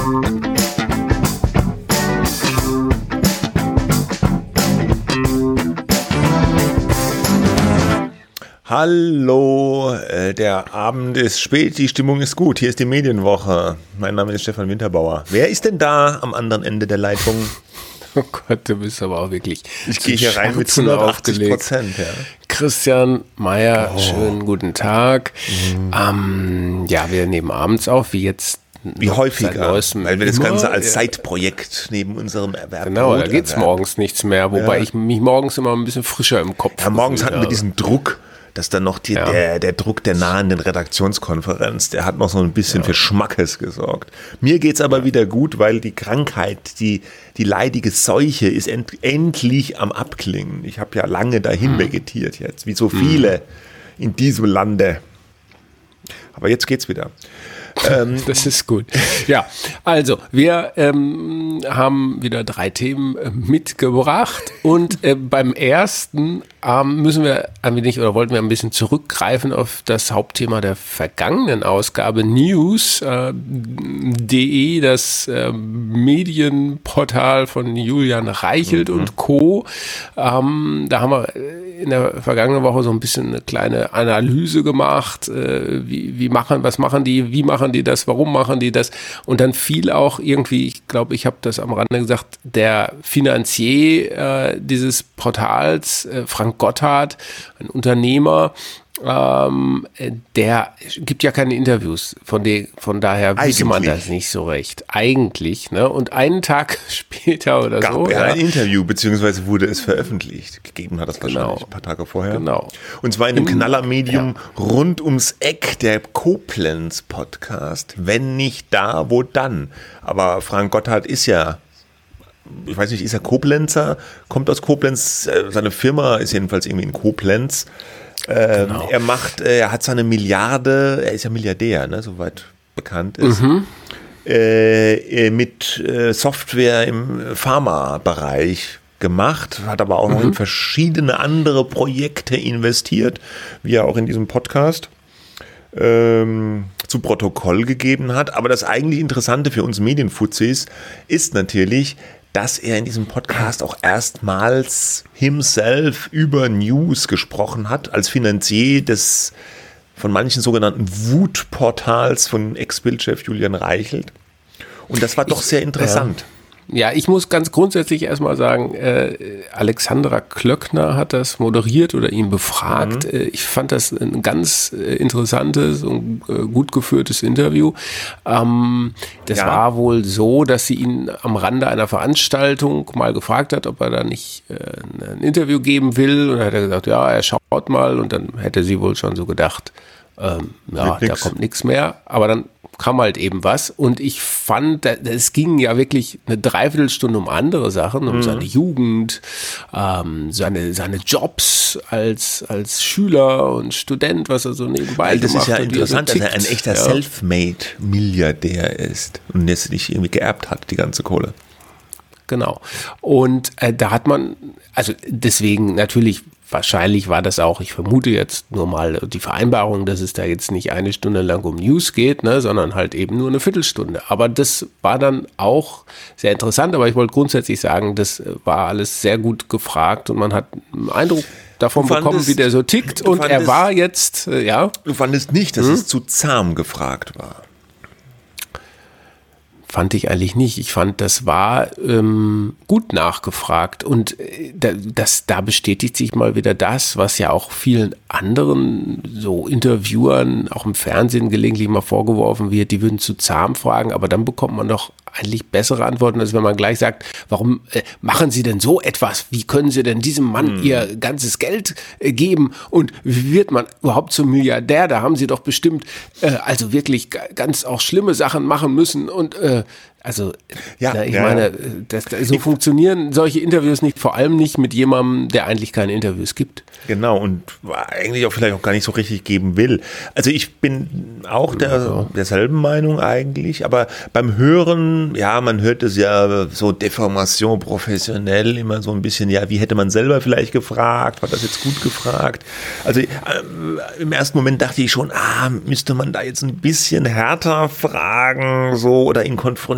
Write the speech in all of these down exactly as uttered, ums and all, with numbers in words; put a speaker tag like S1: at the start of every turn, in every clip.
S1: Hallo, äh, der Abend ist spät, die Stimmung ist gut. Hier ist die Medienwoche. Mein Name ist Stefan Winterbauer. Wer ist denn da am anderen Ende der Leitung?
S2: Oh Gott, du bist aber auch wirklich.
S1: Ich gehe hier rein mit hundertachtzig Prozent. Ja.
S2: Christian Mayer,
S1: oh.
S2: schönen guten Tag. Mhm. Ähm, ja, wir nehmen abends auf, wie jetzt.
S1: Wie häufiger, weil wir das Ganze als Zeitprojekt neben unserem Erwerb.
S2: Genau, da geht's morgens nichts mehr, wobei ja. ich mich morgens immer ein bisschen frischer im Kopf
S1: Ja, morgens hatten wir diesen Druck, dass dann noch die, ja. der, der Druck der nahenden Redaktionskonferenz, der hat noch so ein bisschen ja. für Schmackes gesorgt. Mir geht's aber ja. wieder gut, weil die Krankheit, die, die leidige Seuche ist end, endlich am Abklingen. Ich habe ja lange dahin hm. vegetiert jetzt, wie so viele hm. in diesem Lande. Aber jetzt geht's wieder.
S2: Ähm, das ist gut. Ja, also wir ähm, haben wieder drei Themen äh, mitgebracht und äh, beim ersten ähm, müssen wir ein wenig oder wollten wir ein bisschen zurückgreifen auf das Hauptthema der vergangenen Ausgabe News punkt de, das äh, Medienportal von Julian Reichelt mhm. und Co. Ähm, da haben wir in der vergangenen Woche so ein bisschen eine kleine Analyse gemacht, äh, wie, wie machen, was machen die, wie machen die das, warum machen die das? Und dann fiel auch irgendwie, ich glaube, ich habe das am Rande gesagt, der Finanzier äh, dieses Portals, äh, Frank Gotthard, ein Unternehmer, ähm, der gibt ja keine Interviews, von, de, von daher wusste man das nicht so recht. Eigentlich, ne? Und einen Tag später oder
S1: Gab
S2: so.
S1: Gab er
S2: ja,
S1: ein Interview, beziehungsweise wurde es veröffentlicht. Gegeben hat das wahrscheinlich genau. ein paar Tage vorher.
S2: Genau.
S1: Und zwar in einem Knallermedium ja. rund ums Eck, der Koblenz-Podcast. Wenn nicht da, wo dann? Aber Frank Gotthard ist ja, ich weiß nicht, ist er Koblenzer? Kommt aus Koblenz, seine Firma ist jedenfalls irgendwie in Koblenz. Ähm, genau. Er macht, er hat seine Milliarde, er ist ja Milliardär, ne, soweit bekannt ist, mhm. äh, mit äh, Software im Pharma-Bereich gemacht, hat aber auch mhm. noch in verschiedene andere Projekte investiert, wie er auch in diesem Podcast ähm, zu Protokoll gegeben hat. Aber das eigentlich Interessante für uns Medienfuzis ist natürlich, dass er in diesem Podcast auch erstmals himself über News gesprochen hat, als Finanzier des von manchen sogenannten Wutportals von Ex-Bildchef Julian Reichelt. Und das war doch sehr interessant.
S2: Ja. Ja, ich muss ganz grundsätzlich erstmal sagen, äh, Alexandra Klöckner hat das moderiert oder ihn befragt. Mhm. Äh, ich fand das ein ganz äh, interessantes und äh, gut geführtes Interview. Ähm, das ja. war wohl so, dass sie ihn am Rande einer Veranstaltung mal gefragt hat, ob er da nicht äh, ein Interview geben will. Und dann hat er gesagt, ja, er schaut mal. Und dann hätte sie wohl schon so gedacht, ähm, ja, da kommt nichts mehr. Aber dann kam halt eben was und ich fand, es ging ja wirklich eine Dreiviertelstunde um andere Sachen, um mhm. seine Jugend, ähm, seine, seine Jobs als, als Schüler und Student, was er so nebenbei
S1: Weil das
S2: gemacht
S1: ist ja
S2: hat,
S1: interessant,
S2: so
S1: dass er ein echter
S2: ja.
S1: Selfmade-Milliardär ist und jetzt nicht irgendwie geerbt hat, die ganze Kohle.
S2: Genau. Und äh, da hat man, also deswegen natürlich, wahrscheinlich war das auch, ich vermute jetzt nur mal die Vereinbarung, dass es da jetzt nicht eine Stunde lang um News geht, ne, sondern halt eben nur eine Viertelstunde. Aber das war dann auch sehr interessant, aber ich wollte grundsätzlich sagen, das war alles sehr gut gefragt und man hat einen Eindruck davon fandest, bekommen, wie der so tickt und fandest, er war jetzt, äh, ja.
S1: Du fandest nicht, dass hm? es zu zahm gefragt war?
S2: Fand ich eigentlich nicht. Ich fand, das war ähm, gut nachgefragt und äh, das, da bestätigt sich mal wieder das, was ja auch vielen anderen so Interviewern auch im Fernsehen gelegentlich mal vorgeworfen wird, die würden zu zahm fragen, aber dann bekommt man doch eigentlich bessere Antworten, als wenn man gleich sagt, warum äh, machen Sie denn so etwas? Wie können Sie denn diesem Mann hm. Ihr ganzes Geld äh, geben? Und wie wird man überhaupt zum Milliardär? Da haben Sie doch bestimmt äh, also wirklich g- ganz auch schlimme Sachen machen müssen und äh, also, ja, na, ich ja. meine, das, so ich, funktionieren solche Interviews nicht, vor allem nicht mit jemandem, der eigentlich keine Interviews gibt.
S1: Genau, und eigentlich auch vielleicht auch gar nicht so richtig geben will. Also ich bin auch der, ja. derselben Meinung eigentlich, aber beim Hören, ja, man hört es ja so Deformation professionell immer so ein bisschen, ja, wie hätte man selber vielleicht gefragt, war das jetzt gut gefragt? Also äh, im ersten Moment dachte ich schon, ah, müsste man da jetzt ein bisschen härter fragen, so, oder ihn konfrontieren,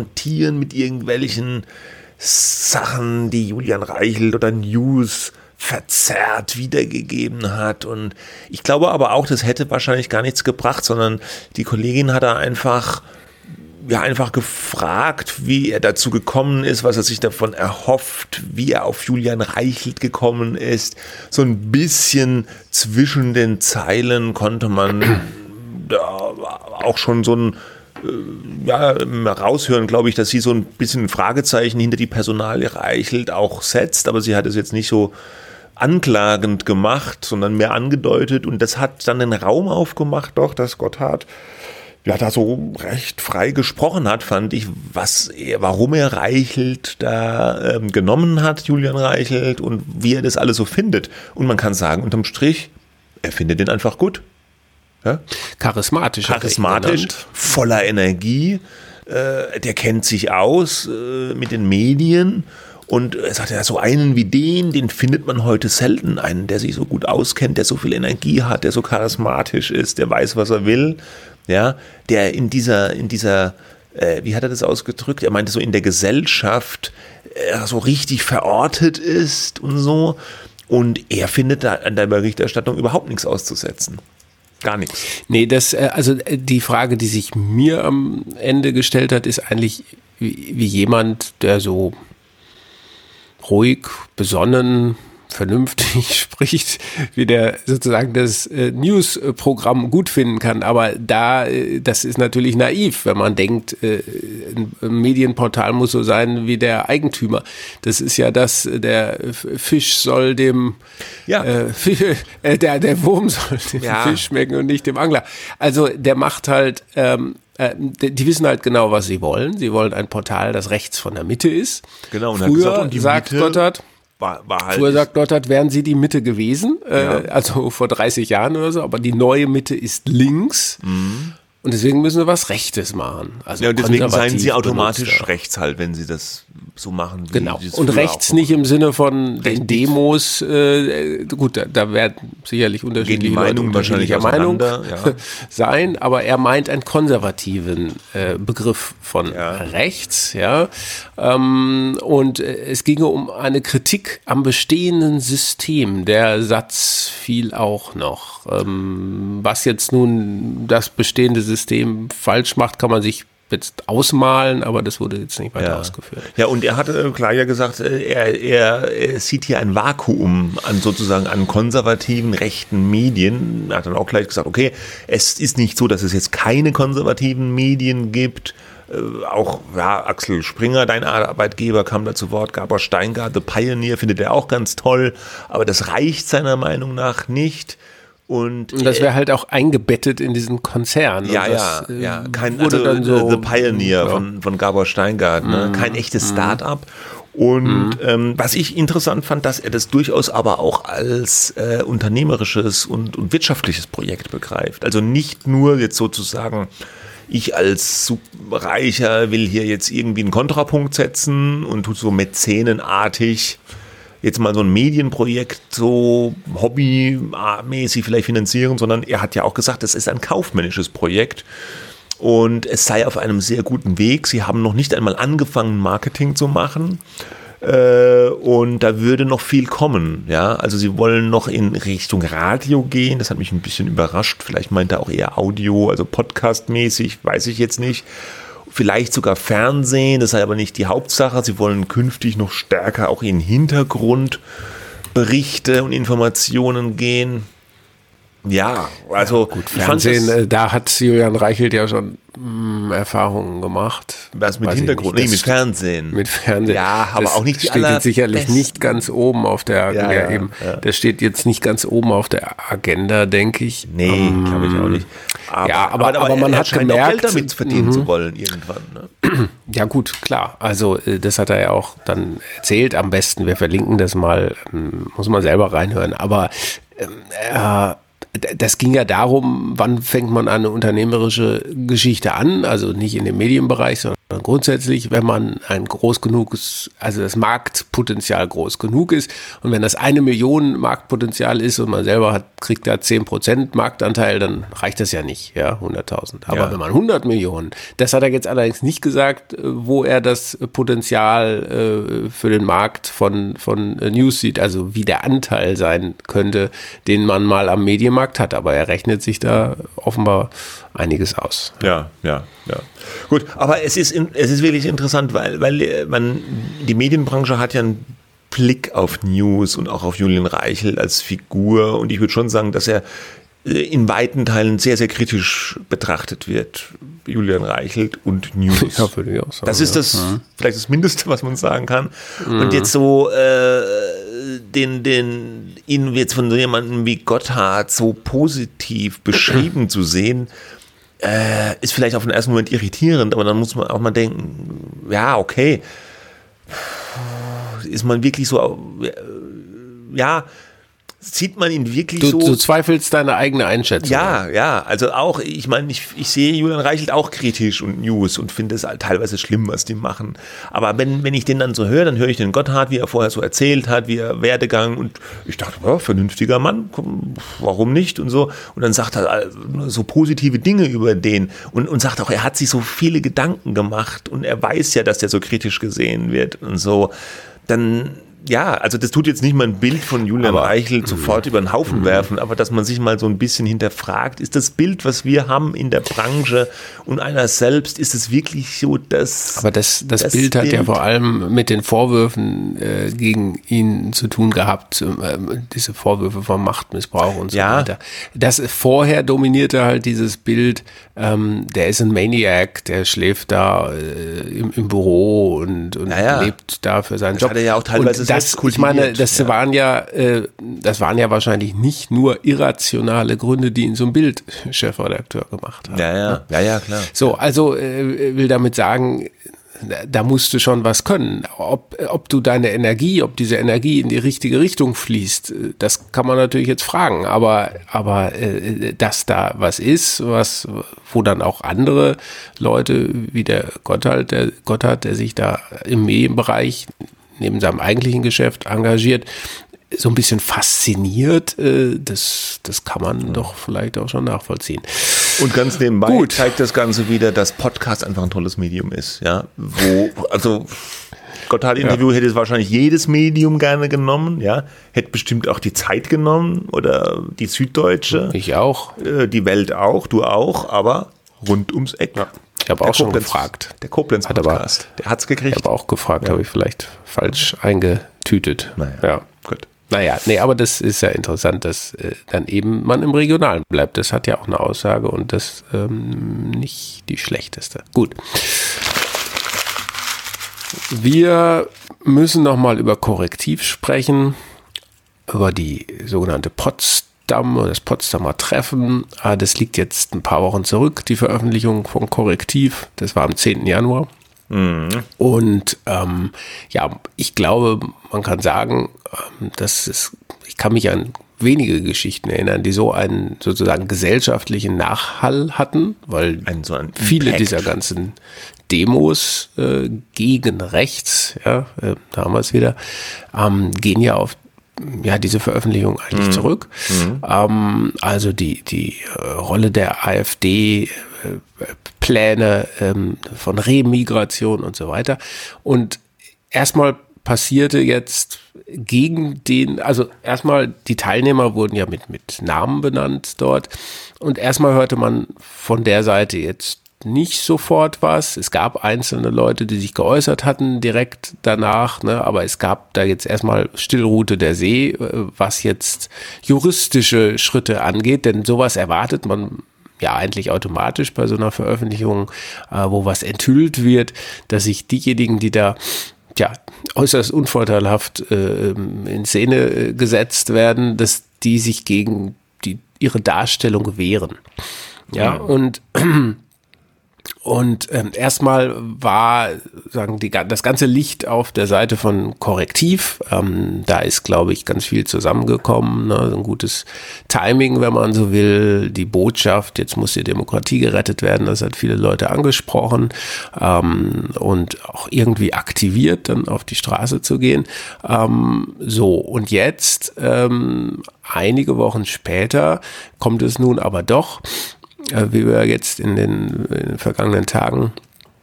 S1: konfrontieren mit irgendwelchen Sachen, die Julian Reichelt oder News verzerrt wiedergegeben hat. Und ich glaube aber auch, das hätte wahrscheinlich gar nichts gebracht, sondern die Kollegin hat da einfach, ja, einfach gefragt, wie er dazu gekommen ist, was er sich davon erhofft, wie er auf Julian Reichelt gekommen ist. So ein bisschen zwischen den Zeilen konnte man da auch schon so ein ja, raushören, glaube ich, dass sie so ein bisschen ein Fragezeichen hinter die Personalie Reichelt auch setzt, aber sie hat es jetzt nicht so anklagend gemacht, sondern mehr angedeutet, und das hat dann den Raum aufgemacht, doch, dass Gotthard ja da so recht frei gesprochen hat, fand ich, was er, warum er Reichelt da ähm, genommen hat, Julian Reichelt, und wie er das alles so findet. Und man kann sagen, unterm Strich, er findet den einfach gut. Ja?
S2: Charismatisch.
S1: Charismatisch, voller Energie, äh, der kennt sich aus äh, mit den Medien. Und er sagt, ja, so einen wie den, den findet man heute selten. Einen, der sich so gut auskennt, der so viel Energie hat, der so charismatisch ist, der weiß, was er will. Ja, der in dieser, in dieser, äh, wie hat er das ausgedrückt? Er meinte so in der Gesellschaft äh, so richtig verortet ist und so. Und er findet da an der Berichterstattung überhaupt nichts auszusetzen. Gar nichts.
S2: Nee, das, also die Frage, die sich mir am Ende gestellt hat, ist eigentlich wie, wie jemand, der so ruhig, besonnen, vernünftig spricht, wie der sozusagen das äh, News-Programm gut finden kann. Aber da, äh, das ist natürlich naiv, wenn man denkt, äh, ein Medienportal muss so sein wie der Eigentümer. Das ist ja das, der Fisch soll dem,
S1: ja.
S2: äh, Fisch, äh, der, der Wurm soll dem ja. Fisch schmecken und nicht dem Angler. Also der macht halt, ähm, die wissen halt genau, was sie wollen. Sie wollen ein Portal, das rechts von der Mitte ist.
S1: Genau. Und
S2: Früher
S1: gesagt, und die
S2: sagt
S1: Mitte
S2: Gotthard,
S1: war, war halt
S2: früher sagt Gotthard, wären sie die Mitte gewesen,
S1: ja.
S2: äh, also vor dreißig Jahren oder so, aber die neue Mitte ist links.
S1: Mhm.
S2: Und deswegen müssen sie was Rechtes machen. Also
S1: ja, und deswegen seien sie automatisch
S2: benutzt, ja.
S1: rechts halt, wenn sie das so machen. Wie
S2: Genau.
S1: das
S2: Und rechts nicht im Sinne von den Demos, äh, gut, da, da werden sicherlich unterschiedliche
S1: Meinungen wahrscheinlich
S2: Meinung
S1: ja.
S2: sein, aber er meint einen konservativen äh, Begriff von
S1: ja.
S2: rechts, ja. Ähm, und äh, es ginge um eine Kritik am bestehenden System. Der Satz fiel auch noch. Ähm, was jetzt nun das bestehende System falsch macht, kann man sich jetzt ausmalen, aber das wurde jetzt nicht weiter
S1: ja.
S2: ausgeführt.
S1: Ja, und er hatte klar ja gesagt, er, er, er sieht hier ein Vakuum an sozusagen an konservativen rechten Medien. Er hat dann auch gleich gesagt, okay, es ist nicht so, dass es jetzt keine konservativen Medien gibt. Äh, auch ja, Axel Springer, dein Arbeitgeber, kam da zu Wort. Gabor Steingart, The Pioneer, findet er auch ganz toll, aber das reicht seiner Meinung nach nicht. Und,
S2: und das wäre halt auch eingebettet in diesen Konzern.
S1: Ja,
S2: das,
S1: ja, ja.
S2: Kein,
S1: also
S2: dann so,
S1: The Pioneer ja. von, von Gabor Steingart, ne?
S2: Mm,
S1: kein echtes
S2: mm.
S1: Start-up. Und
S2: mm.
S1: ähm, was ich interessant fand, dass er das durchaus aber auch als äh, unternehmerisches und, und wirtschaftliches Projekt begreift. Also nicht nur jetzt sozusagen, ich als Superreicher will hier jetzt irgendwie einen Kontrapunkt setzen und tut so mäzenenartig jetzt mal so ein Medienprojekt so hobbymäßig vielleicht finanzieren, sondern er hat ja auch gesagt, es ist ein kaufmännisches Projekt und es sei auf einem sehr guten Weg. Sie haben noch nicht einmal angefangen, Marketing zu machen äh, und da würde noch viel kommen. Ja, also sie wollen noch in Richtung Radio gehen. Das hat mich ein bisschen überrascht. Vielleicht meint er auch eher Audio, also Podcast-mäßig, weiß ich jetzt nicht. Vielleicht sogar Fernsehen, das sei aber nicht die Hauptsache. Sie wollen künftig noch stärker auch in Hintergrundberichte und Informationen gehen. Ja, also
S2: ja, gut, Fernsehen, das, da hat Julian Reichelt ja schon mh, Erfahrungen gemacht.
S1: Was mit Weiß Hintergrund? Nicht, nee, mit Fernsehen.
S2: Mit Fernsehen.
S1: Ja, aber
S2: das
S1: auch nicht die
S2: steht jetzt sicherlich
S1: besten.
S2: nicht ganz oben auf der
S1: ja,
S2: ja,
S1: ja,
S2: eben.
S1: Ja.
S2: Der steht jetzt nicht ganz oben auf der Agenda, denke ich.
S1: Nee, um, glaube ich auch nicht.
S2: Aber, ja, aber, aber, aber man
S1: er
S2: hat gemerkt,
S1: auch Geld damit verdienen mhm. zu wollen irgendwann. Ne?
S2: Ja gut, klar. Also das hat er ja auch dann erzählt. Am besten, wir verlinken das mal, muss man selber reinhören. Aber äh, das ging ja darum, wann fängt man eine unternehmerische Geschichte an, also nicht in dem Medienbereich, sondern Grundsätzlich, wenn man ein groß genuges, also das Marktpotenzial groß genug ist und wenn das eine Million Marktpotenzial ist und man selber hat, kriegt da zehn Prozent Marktanteil, dann reicht das ja nicht, ja, hunderttausend. Aber ja. wenn man hundert Millionen, das hat er jetzt allerdings nicht gesagt, wo er das Potenzial äh, für den Markt von, von News sieht, also wie der Anteil sein könnte, den man mal am Medienmarkt hat. Aber er rechnet sich da offenbar einiges aus.
S1: Ja, ja, ja. Gut, aber es ist, es ist wirklich interessant, weil, weil man, die Medienbranche hat ja einen Blick auf News und auch auf Julian Reichelt als Figur und ich würde schon sagen, dass er in weiten Teilen sehr, sehr kritisch betrachtet wird. Julian Reichelt und News.
S2: Ja, würde ich auch sagen.
S1: Das ist das, ja. vielleicht das Mindeste, was man sagen kann. Mhm. Und jetzt so äh, den, den, ihn jetzt von so jemandem wie Gotthard so positiv beschrieben zu sehen, äh, ist vielleicht auf den ersten Moment irritierend, aber dann muss man auch mal denken, ja, okay, ist man wirklich so, äh, ja, sieht man ihn wirklich
S2: du,
S1: so.
S2: Du zweifelst deine eigene Einschätzung.
S1: Ja, ja, also auch, ich meine, ich, ich sehe Julian Reichelt auch kritisch und News und finde es halt teilweise schlimm, was die machen. Aber wenn, wenn ich den dann so höre, dann höre ich den Gotthard, wie er vorher so erzählt hat, wie er Werdegang und ich dachte, ja, vernünftiger Mann, warum nicht und so. Und dann sagt er so positive Dinge über den und, und sagt auch, er hat sich so viele Gedanken gemacht und er weiß ja, dass der so kritisch gesehen wird und so. Dann ja, also das tut jetzt nicht mal ein Bild von Julian aber, Reichelt sofort über den Haufen werfen, aber dass man sich mal so ein bisschen hinterfragt, ist das Bild, was wir haben in der Branche und einer selbst, ist es wirklich so, dass...
S2: Aber das, das, das Bild hat Bild ja vor allem mit den Vorwürfen äh, gegen ihn zu tun gehabt, äh, diese Vorwürfe von Machtmissbrauch und so ja. weiter. Das vorher dominierte halt dieses Bild, ähm, der ist ein Maniac, der schläft da äh, im, im Büro und, und
S1: naja.
S2: lebt da für seinen
S1: das
S2: Job.
S1: Hat er ja auch teilweise
S2: das, ich meine, das ja. waren ja, äh, das waren ja wahrscheinlich nicht nur irrationale Gründe, die ihn zum Bild-Chefredakteur gemacht haben.
S1: Ja, ja, ja, ja, klar.
S2: So, also äh, will damit sagen, da musst du schon was können. Ob, ob du deine Energie, ob diese Energie in die richtige Richtung fließt, das kann man natürlich jetzt fragen. Aber, aber äh, dass da was ist, was, wo dann auch andere Leute wie der Gotthard, der Gotthard, der sich da im Medienbereich neben seinem eigentlichen Geschäft engagiert, so ein bisschen fasziniert, das, das kann man ja. doch vielleicht auch schon nachvollziehen.
S1: Und ganz nebenbei Gut. zeigt das Ganze wieder, dass Podcast einfach ein tolles Medium ist. Ja, wo, also Gotthard-Interview ja. hätte es wahrscheinlich jedes Medium gerne genommen, ja, hätte bestimmt auch die Zeit genommen oder die Süddeutsche.
S2: Ich auch.
S1: Die Welt auch, du auch, aber rund ums Eck. Ja.
S2: Ich habe auch schon gefragt.
S1: Der Koblenz-Podcast, der hat's gekriegt.
S2: Ich habe auch gefragt, ja. habe ich vielleicht falsch eingetütet.
S1: Naja,
S2: ja.
S1: gut.
S2: Naja, nee, aber das ist ja interessant, dass äh, dann eben man im Regionalen bleibt. Das hat ja auch eine Aussage und das ähm, nicht die schlechteste. Gut. Wir müssen nochmal über Korrektiv sprechen, über die sogenannte Potsdam, das Potsdamer Treffen. Das liegt jetzt ein paar Wochen zurück, die Veröffentlichung von Korrektiv. Das war am zehnten Januar. Mhm. Und ähm, ja, ich glaube, man kann sagen, ähm, dass es, ich kann mich an wenige Geschichten erinnern, die so einen sozusagen gesellschaftlichen Nachhall hatten, weil
S1: ein, so ein
S2: viele
S1: Impact.
S2: dieser ganzen Demos äh, gegen rechts, ja, äh, damals wieder, ähm, gehen ja auf ja, diese Veröffentlichung eigentlich mhm. zurück. Mhm. Ähm, also die, die äh, Rolle der AfD, äh, Pläne ähm, von Remigration und so weiter. Und erstmal passierte jetzt gegen den, also erstmal die Teilnehmer wurden ja mit, mit Namen benannt dort. Und erstmal hörte man von der Seite jetzt nicht sofort was. Es gab einzelne Leute, die sich geäußert hatten direkt danach, ne? Aber es gab da jetzt erstmal Stillrute der See, was jetzt juristische Schritte angeht, denn sowas erwartet man ja eigentlich automatisch bei so einer Veröffentlichung, äh, wo was enthüllt wird, dass sich diejenigen, die da ja äußerst unvorteilhaft äh, in Szene gesetzt werden, dass die sich gegen die, ihre Darstellung wehren. Ja, mhm. und Und ähm, erstmal war sagen die, das ganze Licht auf der Seite von Korrektiv. Ähm, da ist, glaube ich, ganz viel zusammengekommen. Ne? Ein gutes Timing, wenn man so will. Die Botschaft, jetzt muss die Demokratie gerettet werden, das hat viele Leute angesprochen ähm, und auch irgendwie aktiviert, dann auf die Straße zu gehen. Ähm, so, und jetzt, ähm, einige Wochen später, kommt es nun aber doch, wie wir jetzt in den, in den vergangenen Tagen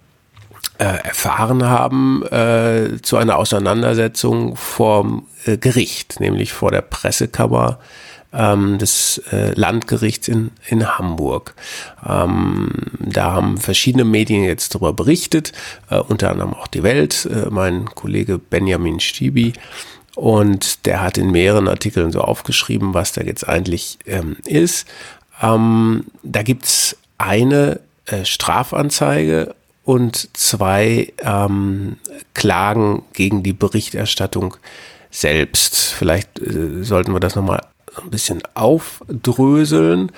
S2: äh, erfahren haben, äh, zu einer Auseinandersetzung vor äh, Gericht, nämlich vor der Pressekammer ähm, des äh, Landgerichts in, in Hamburg. Ähm, da haben verschiedene Medien jetzt darüber berichtet, äh, unter anderem auch die Welt, äh, mein Kollege Benjamin Stiebi. Und der hat in mehreren Artikeln so aufgeschrieben, was da jetzt eigentlich ähm, ist. Ähm, da gibt's eine äh, Strafanzeige und zwei ähm, Klagen gegen die Berichterstattung selbst. Vielleicht äh, sollten wir das nochmal ein bisschen aufdröseln.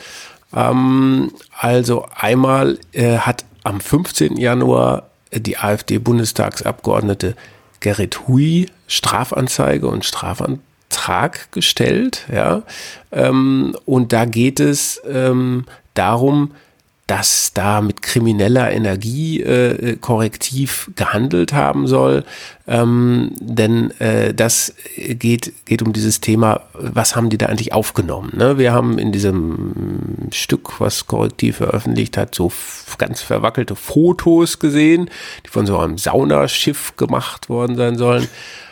S2: Ähm, also einmal äh, hat am fünfzehnten Januar die AfD-Bundestagsabgeordnete Gerrit Hui Strafanzeige und Strafantrag gestellt, ja, ähm, und da geht es ähm, darum, dass da mit krimineller Energie äh, Korrektiv gehandelt haben soll, ähm, denn äh, das geht geht um dieses Thema, was haben die da eigentlich aufgenommen, ne? Wir haben in diesem Stück, was Korrektiv veröffentlicht hat, so f- ganz verwackelte Fotos gesehen, die von so einem Saunaschiff gemacht worden sein sollen.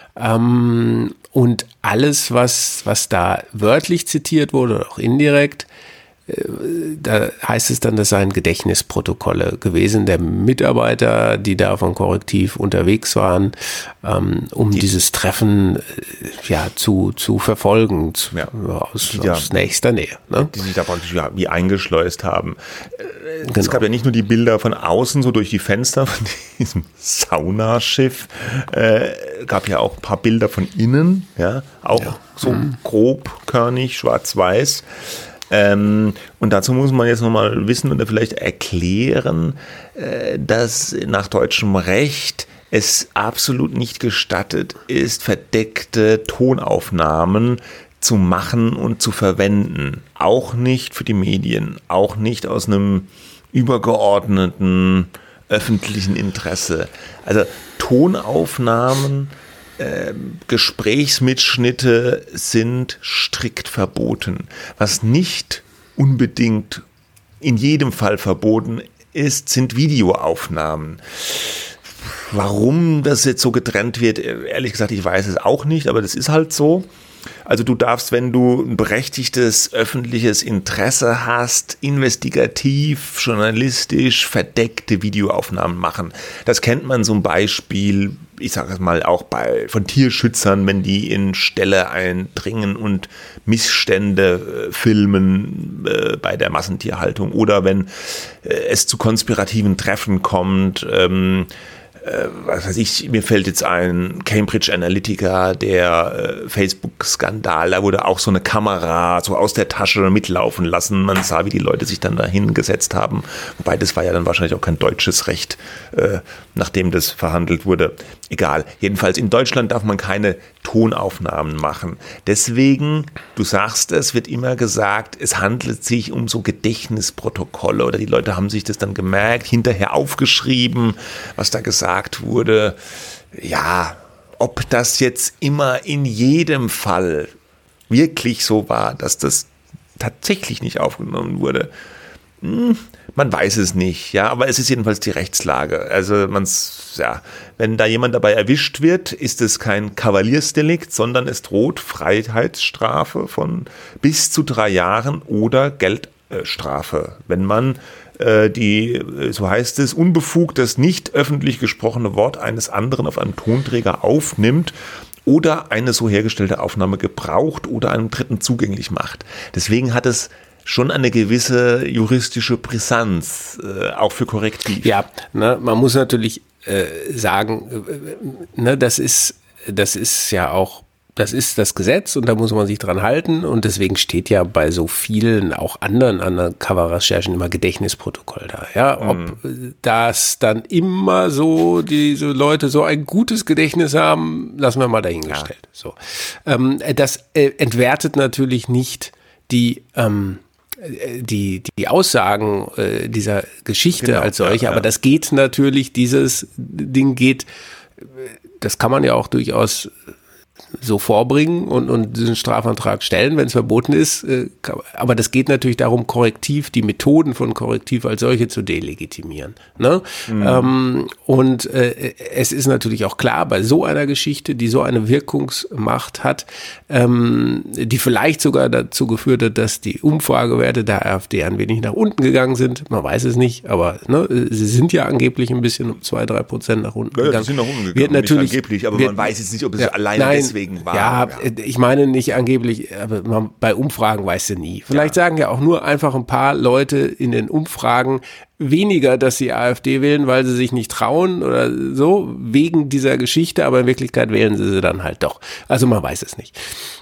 S2: Ähm, und alles, was, was da wörtlich zitiert wurde, oder auch indirekt, äh, da heißt es dann, das seien Gedächtnisprotokolle gewesen der Mitarbeiter, die da von Korrektiv unterwegs waren, ähm, um die, dieses Treffen äh, ja, zu, zu verfolgen, zu,
S1: ja,
S2: aus,
S1: die
S2: aus
S1: da,
S2: nächster Nähe. Ne?
S1: Die sich da praktisch ja, wie eingeschleust haben. Es
S2: Genau.
S1: gab ja nicht nur die Bilder von außen, so durch die Fenster von diesem Saunaschiff, äh, gab ja auch ein paar Bilder von innen, ja, auch ja. so mhm. grobkörnig, schwarz-weiß. Ähm, und dazu muss man jetzt nochmal wissen oder vielleicht erklären, äh, dass nach deutschem Recht es absolut nicht gestattet ist, verdeckte Tonaufnahmen zu machen und zu verwenden. Auch nicht für die Medien, auch nicht aus einem übergeordneten öffentlichen Interesse. Also Tonaufnahmen, äh, Gesprächsmitschnitte sind strikt verboten. Was nicht unbedingt in jedem Fall verboten ist, sind Videoaufnahmen. Warum das jetzt so getrennt wird, ehrlich gesagt, ich weiß es auch nicht, aber das ist halt so. Also du darfst, wenn du ein berechtigtes öffentliches Interesse hast, investigativ, journalistisch verdeckte Videoaufnahmen machen. Das kennt man zum Beispiel, ich sage es mal, auch bei von Tierschützern, wenn die in Ställe eindringen und Missstände äh, filmen äh, bei der Massentierhaltung oder wenn äh, es zu konspirativen Treffen kommt. Ähm, Was weiß ich, mir fällt jetzt ein Cambridge Analytica, der äh, Facebook-Skandal, da wurde auch so eine Kamera so aus der Tasche mitlaufen lassen. Man sah, wie die Leute sich dann da hingesetzt haben. Wobei, das war ja dann wahrscheinlich auch kein deutsches Recht, äh, nachdem das verhandelt wurde. Egal. Jedenfalls in Deutschland darf man keine Tonaufnahmen machen. Deswegen, du sagst es, wird immer gesagt, es handelt sich um so Gedächtnisprotokolle oder die Leute haben sich das dann gemerkt, hinterher aufgeschrieben, was da gesagt wurde. Ja, ob das jetzt immer in jedem Fall wirklich so war, dass das tatsächlich nicht aufgenommen wurde, hm, man weiß es nicht, ja, aber es ist jedenfalls die Rechtslage. Also man's, ja, wenn da jemand dabei erwischt wird, ist es kein Kavaliersdelikt, sondern es droht Freiheitsstrafe von bis zu drei Jahren oder Geldstrafe, wenn man die, so heißt es, unbefugt das nicht öffentlich gesprochene Wort eines anderen auf einem Tonträger aufnimmt oder eine so hergestellte Aufnahme gebraucht oder einem Dritten zugänglich macht. Deswegen hat es schon eine gewisse juristische Brisanz, äh, auch für Korrektiv.
S2: Ja, ne, man muss natürlich äh, sagen, äh, ne, das ist, das ist ja auch das ist das Gesetz und da muss man sich dran halten und deswegen steht ja bei so vielen auch anderen Undercover-Recherchen immer Gedächtnisprotokoll da. Ja, ob mhm. das dann immer so diese Leute so ein gutes Gedächtnis haben, lassen wir mal dahingestellt. Ja. So, ähm, das äh, entwertet natürlich nicht die ähm, die die Aussagen äh, dieser Geschichte genau, als solche, ja, aber ja. das geht natürlich, dieses Ding geht, das kann man ja auch durchaus so vorbringen und, und diesen Strafantrag stellen, wenn es verboten ist. Äh, aber das geht natürlich darum, Korrektiv, die Methoden von Korrektiv als solche zu delegitimieren. Ne? Mhm. Ähm, und äh, es ist natürlich auch klar, bei so einer Geschichte, die so eine Wirkungsmacht hat, ähm, die vielleicht sogar dazu geführt hat, dass die Umfragewerte der AfD ein wenig nach unten gegangen sind. Man weiß es nicht, aber ne, sie sind ja angeblich ein bisschen um zwei, drei Prozent nach unten
S1: ja,
S2: gegangen.
S1: Sie sind nach unten gegangen,
S2: wird natürlich,
S1: nicht angeblich, aber
S2: wird,
S1: man weiß jetzt nicht, ob es
S2: ja,
S1: alleine
S2: nein,
S1: deswegen war.
S2: Ja, ja, ich meine nicht angeblich, aber man, bei Umfragen weißt du nie. Vielleicht ja. sagen ja auch nur einfach ein paar Leute in den Umfragen weniger, dass sie AfD wählen, weil sie sich nicht trauen oder so, wegen dieser Geschichte, aber in Wirklichkeit wählen sie sie dann halt doch. Also man weiß es nicht.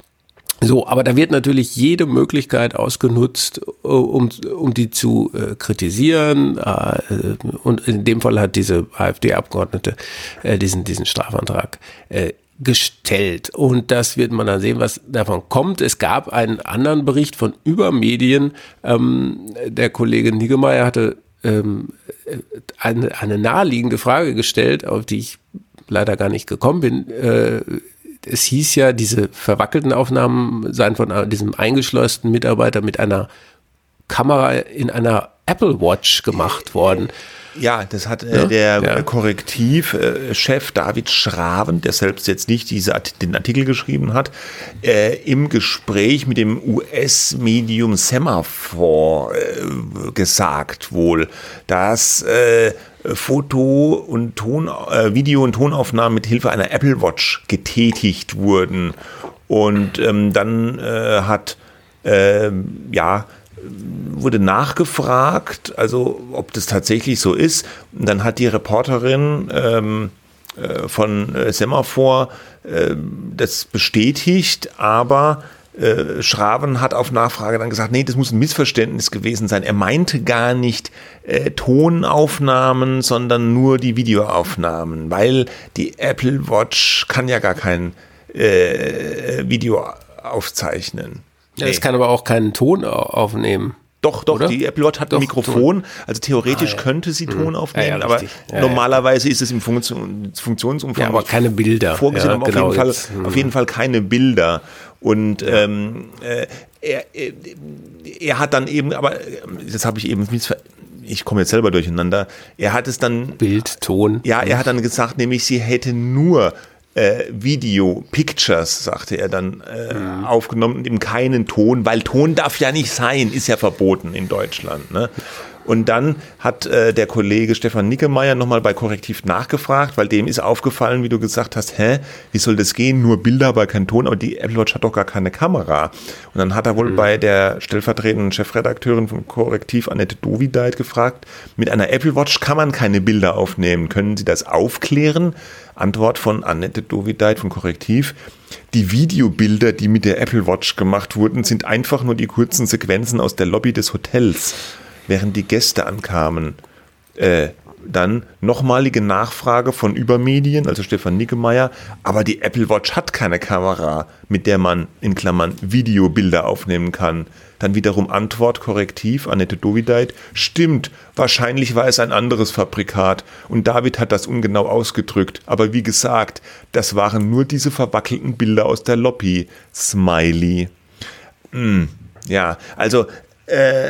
S2: So, aber da wird natürlich jede Möglichkeit ausgenutzt, um, um die zu äh, kritisieren. Äh, und in dem Fall hat diese AfD-Abgeordnete äh, diesen, diesen Strafantrag äh, gestellt. Und das wird man dann sehen, was davon kommt. Es gab einen anderen Bericht von Übermedien. Ähm, der Kollege Niggemeier hatte ähm, eine, eine naheliegende Frage gestellt, auf die ich leider gar nicht gekommen bin. Äh, es hieß ja, diese verwackelten Aufnahmen seien von diesem eingeschleusten Mitarbeiter mit einer Kamera in einer Apple Watch gemacht worden.
S1: Ja, das hat äh, ja, der ja. Korrektivchef David Schraven, der selbst jetzt nicht diese, den Artikel geschrieben hat, äh, im Gespräch mit dem U S-Medium Semaphore äh, gesagt wohl, dass äh, Foto- und Ton, äh, Video- und Tonaufnahmen mit Hilfe einer Apple Watch getätigt wurden. Und ähm, dann äh, hat, äh, ja, wurde nachgefragt, also ob das tatsächlich so ist. Und dann hat die Reporterin ähm, äh, von äh, Semaphore äh, das bestätigt, aber äh, Schraven hat auf Nachfrage dann gesagt, nee, das muss ein Missverständnis gewesen sein. Er meinte gar nicht äh, Tonaufnahmen, sondern nur die Videoaufnahmen, weil die Apple Watch kann ja gar kein äh, Video aufzeichnen.
S2: Ja, es nee. kann aber auch keinen Ton aufnehmen.
S1: Doch, doch,
S2: oder?
S1: Die Apple Watch hat doch, ein Mikrofon, Ton. Also theoretisch ah, ja. könnte sie Ton mhm. aufnehmen, ja, ja, aber ja, normalerweise ja. ist es im Funktion, Funktionsumfang
S2: ja, aber keine Bilder
S1: vorgesehen,
S2: ja,
S1: aber
S2: genau
S1: auf, jeden
S2: jetzt.
S1: Fall, auf jeden Fall keine Bilder. Und ja. ähm, äh, er, er hat dann eben, aber das habe ich eben, ich komme jetzt selber durcheinander, er hat es dann...
S2: Bild, Ton.
S1: Ja, er hat dann gesagt, nämlich sie hätte nur... Äh, Video, Pictures, sagte er dann, äh, mhm. aufgenommen und eben keinen Ton, weil Ton darf ja nicht sein, ist ja verboten in Deutschland. Ne? Und dann hat äh, der Kollege Stefan Niggemeier nochmal bei Korrektiv nachgefragt, weil dem ist aufgefallen, wie du gesagt hast, hä, wie soll das gehen? Nur Bilder, aber kein Ton, aber die Apple Watch hat doch gar keine Kamera. Und dann hat er wohl mhm. bei der stellvertretenden Chefredakteurin von Korrektiv, Annette Dovideit, gefragt, mit einer Apple Watch kann man keine Bilder aufnehmen. Können Sie das aufklären? Antwort von Annette Dovideit von Korrektiv. Die Videobilder, die mit der Apple Watch gemacht wurden, sind einfach nur die kurzen Sequenzen aus der Lobby des Hotels, während die Gäste ankamen. Äh, dann nochmalige Nachfrage von Übermedien, also Stefan Niggemeier, aber die Apple Watch hat keine Kamera, mit der man in Klammern Videobilder aufnehmen kann. Dann wiederum Antwort Korrektiv, Annette Dovideit, stimmt, wahrscheinlich war es ein anderes Fabrikat und David hat das ungenau ausgedrückt, aber wie gesagt, das waren nur diese verwackelten Bilder aus der Lobby. Smiley. Hm, ja, also äh,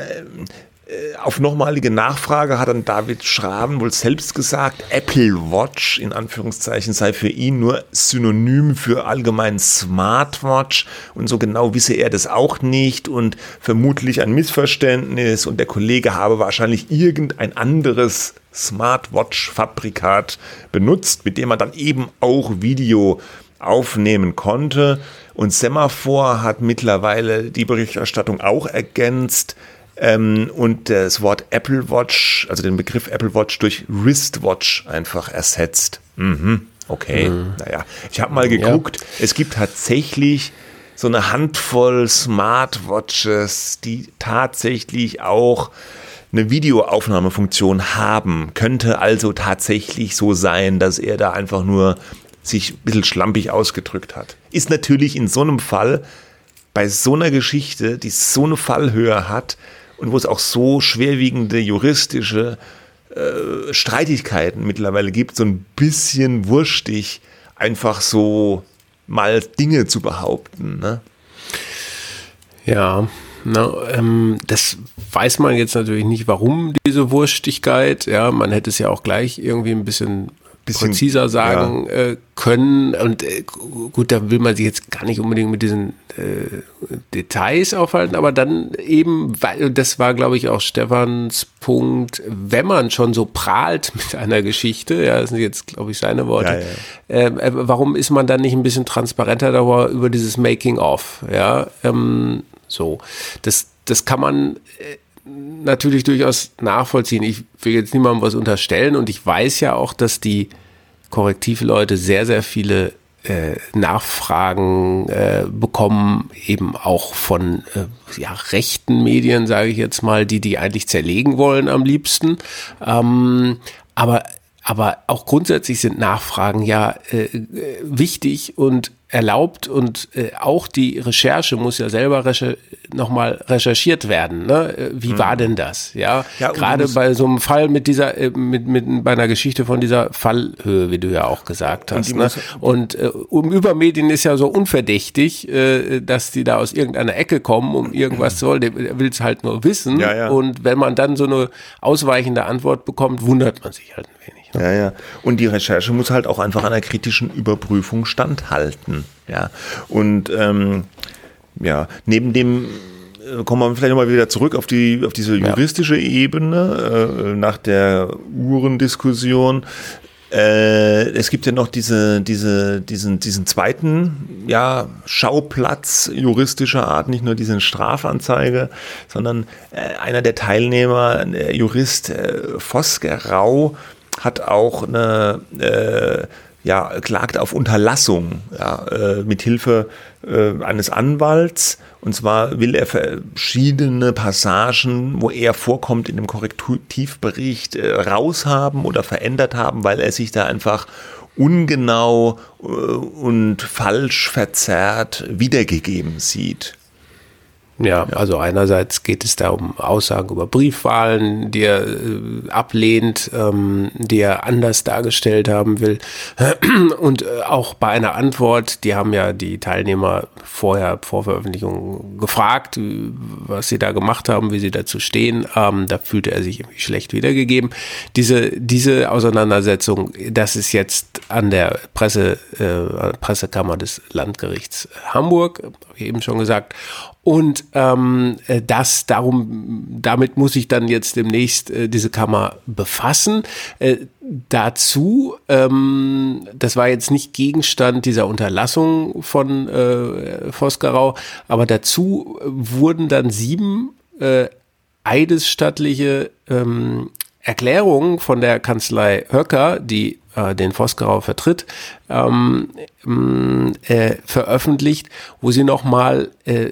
S1: auf nochmalige Nachfrage hat dann David Schraven wohl selbst gesagt, Apple Watch in Anführungszeichen sei für ihn nur Synonym für allgemein Smartwatch und so genau wisse er das auch nicht und vermutlich ein Missverständnis und der Kollege habe wahrscheinlich irgendein anderes Smartwatch-Fabrikat benutzt, mit dem man dann eben auch Video aufnehmen konnte und Semaphore hat mittlerweile die Berichterstattung auch ergänzt, Ähm, und das Wort Apple Watch, also den Begriff Apple Watch durch Wristwatch einfach ersetzt. Mhm. Okay, mhm. naja, ich habe mal geguckt, ja. Es gibt tatsächlich so eine Handvoll Smartwatches, die tatsächlich auch eine Videoaufnahmefunktion haben. Könnte also tatsächlich so sein, dass er da einfach nur sich ein bisschen schlampig ausgedrückt hat. Ist natürlich in so einem Fall, bei so einer Geschichte, die so eine Fallhöhe hat und wo es auch so schwerwiegende juristische äh, Streitigkeiten mittlerweile gibt, so ein bisschen wurstig, einfach so mal Dinge zu behaupten. Ne?
S2: Ja, na, ähm, das weiß man jetzt natürlich nicht, warum diese Wurstigkeit. Ja, man hätte es ja auch gleich irgendwie ein bisschen, bisschen präziser sagen ja. äh, können. Und äh, gut, da will man sich jetzt gar nicht unbedingt mit diesen äh, Details aufhalten, aber dann eben, weil das war, glaube ich, auch Stefans Punkt, wenn man schon so prahlt mit einer Geschichte, ja, das sind jetzt, glaube ich, seine Worte, ja, ja. Äh, warum ist man dann nicht ein bisschen transparenter darüber, über dieses Making-of, ja, ähm, so, das, das kann man äh, natürlich durchaus nachvollziehen. Ich will jetzt niemandem was unterstellen und ich weiß ja auch, dass die Korrektivleute sehr, sehr viele äh, Nachfragen äh, bekommen, eben auch von äh, ja, rechten Medien, sage ich jetzt mal, die die eigentlich zerlegen wollen am liebsten. Ähm, aber Aber auch grundsätzlich sind Nachfragen ja äh, wichtig und erlaubt und äh, auch die Recherche muss ja selber recher- nochmal recherchiert werden. Ne? Wie mhm. war denn das? Ja, ja gerade bei so einem Fall mit dieser, äh, mit, mit bei einer Geschichte von dieser Fallhöhe, wie du ja auch gesagt hast. Und, ne? und äh, um Übermedien ist ja so unverdächtig, äh, dass die da aus irgendeiner Ecke kommen, um irgendwas zu wollen. Der will es halt nur wissen.
S1: Ja, ja.
S2: Und wenn man dann so eine ausweichende Antwort bekommt, wundert man sich halt ein wenig.
S1: Ja, ja. Und die Recherche muss halt auch einfach einer kritischen Überprüfung standhalten. Ja. Und ähm, ja, neben dem äh, kommen wir vielleicht nochmal wieder zurück auf die auf diese juristische ja. Ebene äh, nach der Uhrendiskussion. Äh, es gibt ja noch diese, diese, diesen, diesen zweiten ja, Schauplatz juristischer Art, nicht nur diese Strafanzeige, sondern äh, einer der Teilnehmer, der Jurist äh, Vosgerau, hat auch eine, äh, ja, klagt auf Unterlassung, ja, äh, mit Hilfe äh, eines Anwalts. Und zwar will er verschiedene Passagen, wo er vorkommt in dem Korrektivbericht, äh, raushaben oder verändert haben, weil er sich da einfach ungenau äh, und falsch verzerrt wiedergegeben sieht.
S2: Ja, also einerseits geht es da um Aussagen über Briefwahlen, die er äh, ablehnt, ähm, die er anders dargestellt haben will. Und äh, auch bei einer Antwort, die haben ja die Teilnehmer vorher, vor Veröffentlichung, gefragt, was sie da gemacht haben, wie sie dazu stehen. Ähm, da fühlte er sich irgendwie schlecht wiedergegeben. Diese, diese Auseinandersetzung, das ist jetzt an der Presse, äh, Pressekammer des Landgerichts Hamburg, habe ich eben schon gesagt. Und ähm, das darum, damit muss ich dann jetzt demnächst äh, diese Kammer befassen. Äh, dazu, ähm, das war jetzt nicht Gegenstand dieser Unterlassung von äh, Vosgerau, aber dazu wurden dann sieben äh, eidesstattliche ähm, Erklärungen von der Kanzlei Höcker, die äh, den Vosgerau vertritt, ähm, äh, veröffentlicht, wo sie nochmal äh,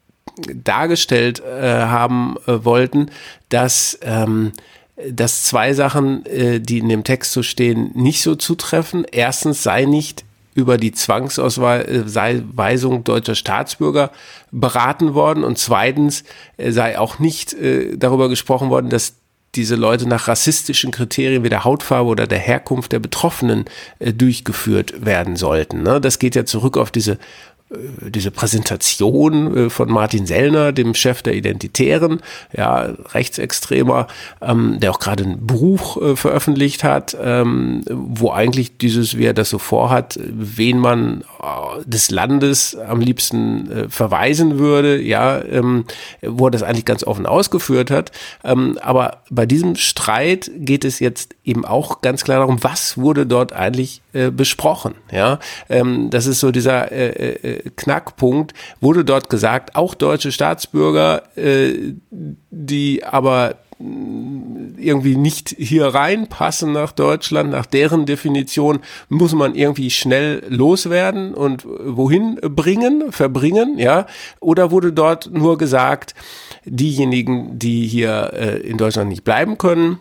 S2: dargestellt äh, haben äh, wollten, dass, ähm, dass zwei Sachen, äh, die in dem Text so stehen, nicht so zutreffen. Erstens sei nicht über die Zwangsausweisung deutscher Staatsbürger beraten worden und zweitens äh, sei auch nicht äh, darüber gesprochen worden, dass diese Leute nach rassistischen Kriterien wie der Hautfarbe oder der Herkunft der Betroffenen äh, durchgeführt werden sollten. Ne? Das geht ja zurück auf diese diese Präsentation von Martin Sellner, dem Chef der Identitären, ja, Rechtsextremer, ähm, der auch gerade ein Buch äh, veröffentlicht hat, ähm, wo eigentlich dieses, wie er das so vorhat, wen man äh, des Landes am liebsten äh, verweisen würde, ja, ähm, wo er das eigentlich ganz offen ausgeführt hat. Ähm, aber bei diesem Streit geht es jetzt eben auch ganz klar darum, was wurde dort eigentlich äh, besprochen, ja. Ähm, das ist so dieser äh, äh, Knackpunkt, wurde dort gesagt, auch deutsche Staatsbürger, äh, die aber irgendwie nicht hier reinpassen nach Deutschland, nach deren Definition, muss man irgendwie schnell loswerden und wohin bringen, verbringen, ja? Oder wurde dort nur gesagt, diejenigen, die hier äh, in Deutschland nicht bleiben können,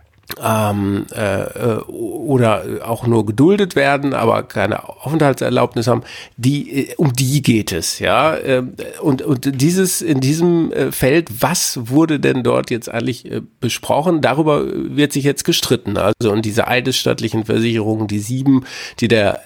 S2: Ähm, äh, oder auch nur geduldet werden, aber keine Aufenthaltserlaubnis haben, die, um die geht es, ja, und, und dieses, in diesem Feld, was wurde denn dort jetzt eigentlich besprochen, darüber wird sich jetzt gestritten, also und diese eidesstattlichen Versicherungen, die sieben, die der,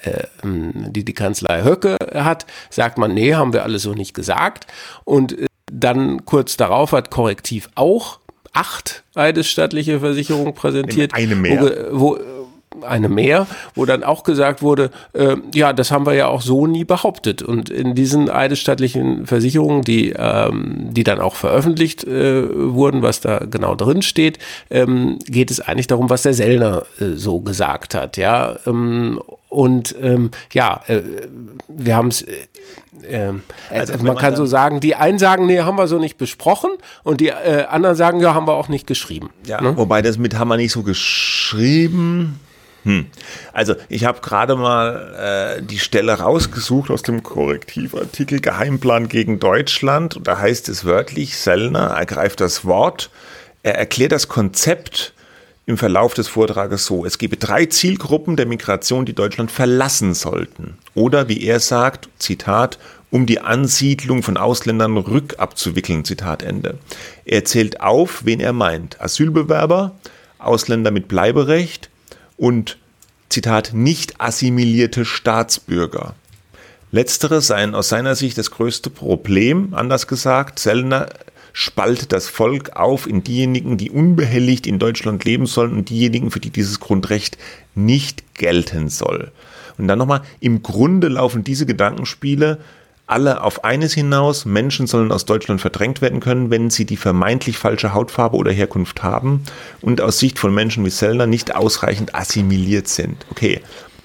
S2: die die Kanzlei Höcke hat, sagt man, nee, haben wir alles so nicht gesagt, und dann kurz darauf hat Korrektiv auch acht eidesstattliche Versicherungen präsentiert.
S1: Eine mehr.
S2: Wo, wo, eine mehr, wo dann auch gesagt wurde, äh, ja, das haben wir ja auch so nie behauptet. Und in diesen eidesstattlichen Versicherungen, die, ähm, die dann auch veröffentlicht äh, wurden, was da genau drin steht, ähm, geht es eigentlich darum, was der Sellner äh, so gesagt hat. Ja, ähm, und ähm, ja, äh, wir haben es äh, Ähm, also, also man kann so sagen, die einen sagen, nee, haben wir so nicht besprochen, und die äh, anderen sagen, ja, haben wir auch nicht geschrieben.
S1: Ja,
S2: ne?
S1: Wobei das mit haben wir nicht so geschrieben. Hm. Also ich habe gerade mal äh, die Stelle rausgesucht aus dem Korrektivartikel Geheimplan gegen Deutschland. Und da heißt es wörtlich, Sellner ergreift das Wort, er erklärt das Konzept im Verlauf des Vortrages so: Es gebe drei Zielgruppen der Migration, die Deutschland verlassen sollten. Oder wie er sagt, Zitat, um die Ansiedlung von Ausländern rückabzuwickeln, Zitat Ende. Er zählt auf, wen er meint: Asylbewerber, Ausländer mit Bleiberecht und, Zitat, nicht assimilierte Staatsbürger. Letztere seien aus seiner Sicht das größte Problem. Anders gesagt, Sellner spaltet das Volk auf in diejenigen, die unbehelligt in Deutschland leben sollen, und diejenigen, für die dieses Grundrecht nicht gelten soll. Und dann nochmal, im Grunde laufen diese Gedankenspiele alle auf eines hinaus: Menschen sollen aus Deutschland verdrängt werden können, wenn sie die vermeintlich falsche Hautfarbe oder Herkunft haben und aus Sicht von Menschen wie Sellner nicht ausreichend assimiliert sind. Okay.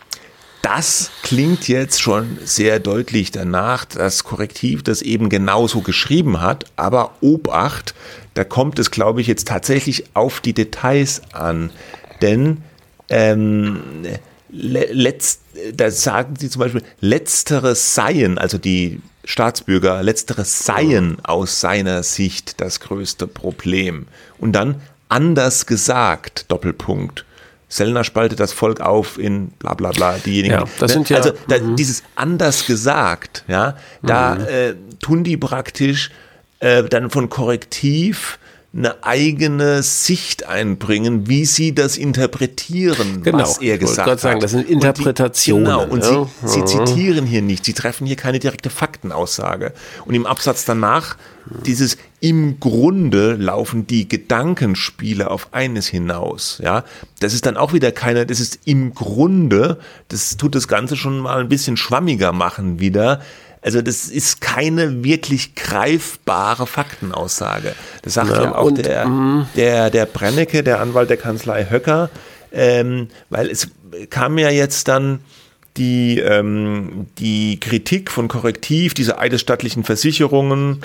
S1: Das klingt jetzt schon sehr deutlich danach, dass Korrektiv das eben genauso geschrieben hat, aber Obacht, da kommt es, glaube ich, jetzt tatsächlich auf die Details an, denn ähm, letzt, da sagen sie zum Beispiel, letztere seien, also die Staatsbürger, letztere seien aus seiner Sicht das größte Problem. Und dann anders gesagt, Doppelpunkt. Sellner spaltet das Volk auf in bla bla bla, diejenigen.
S2: Ja, das sind ja,
S1: also da,
S2: mhm.
S1: dieses anders gesagt, ja, da mhm. äh, tun die praktisch äh, dann von Korrektiv eine eigene Sicht einbringen, wie sie das interpretieren,
S2: genau.
S1: was er gesagt
S2: ich wollte sagen,
S1: hat.
S2: Das sind Interpretationen.
S1: Und die, genau, und
S2: ja.
S1: sie, sie zitieren hier nicht, sie treffen hier keine direkte Faktenaussage. Und im Absatz danach dieses im Grunde laufen die Gedankenspiele auf eines hinaus. Ja, das ist dann auch wieder keine, das ist im Grunde, das tut das Ganze schon mal ein bisschen schwammiger machen wieder. Also das ist keine wirklich greifbare Faktenaussage. Das sagt ja, ja auch und, der, der, der Brennecke, der Anwalt der Kanzlei Höcker, ähm, weil es kam ja jetzt dann die, ähm, die Kritik von Korrektiv, diese eidesstattlichen Versicherungen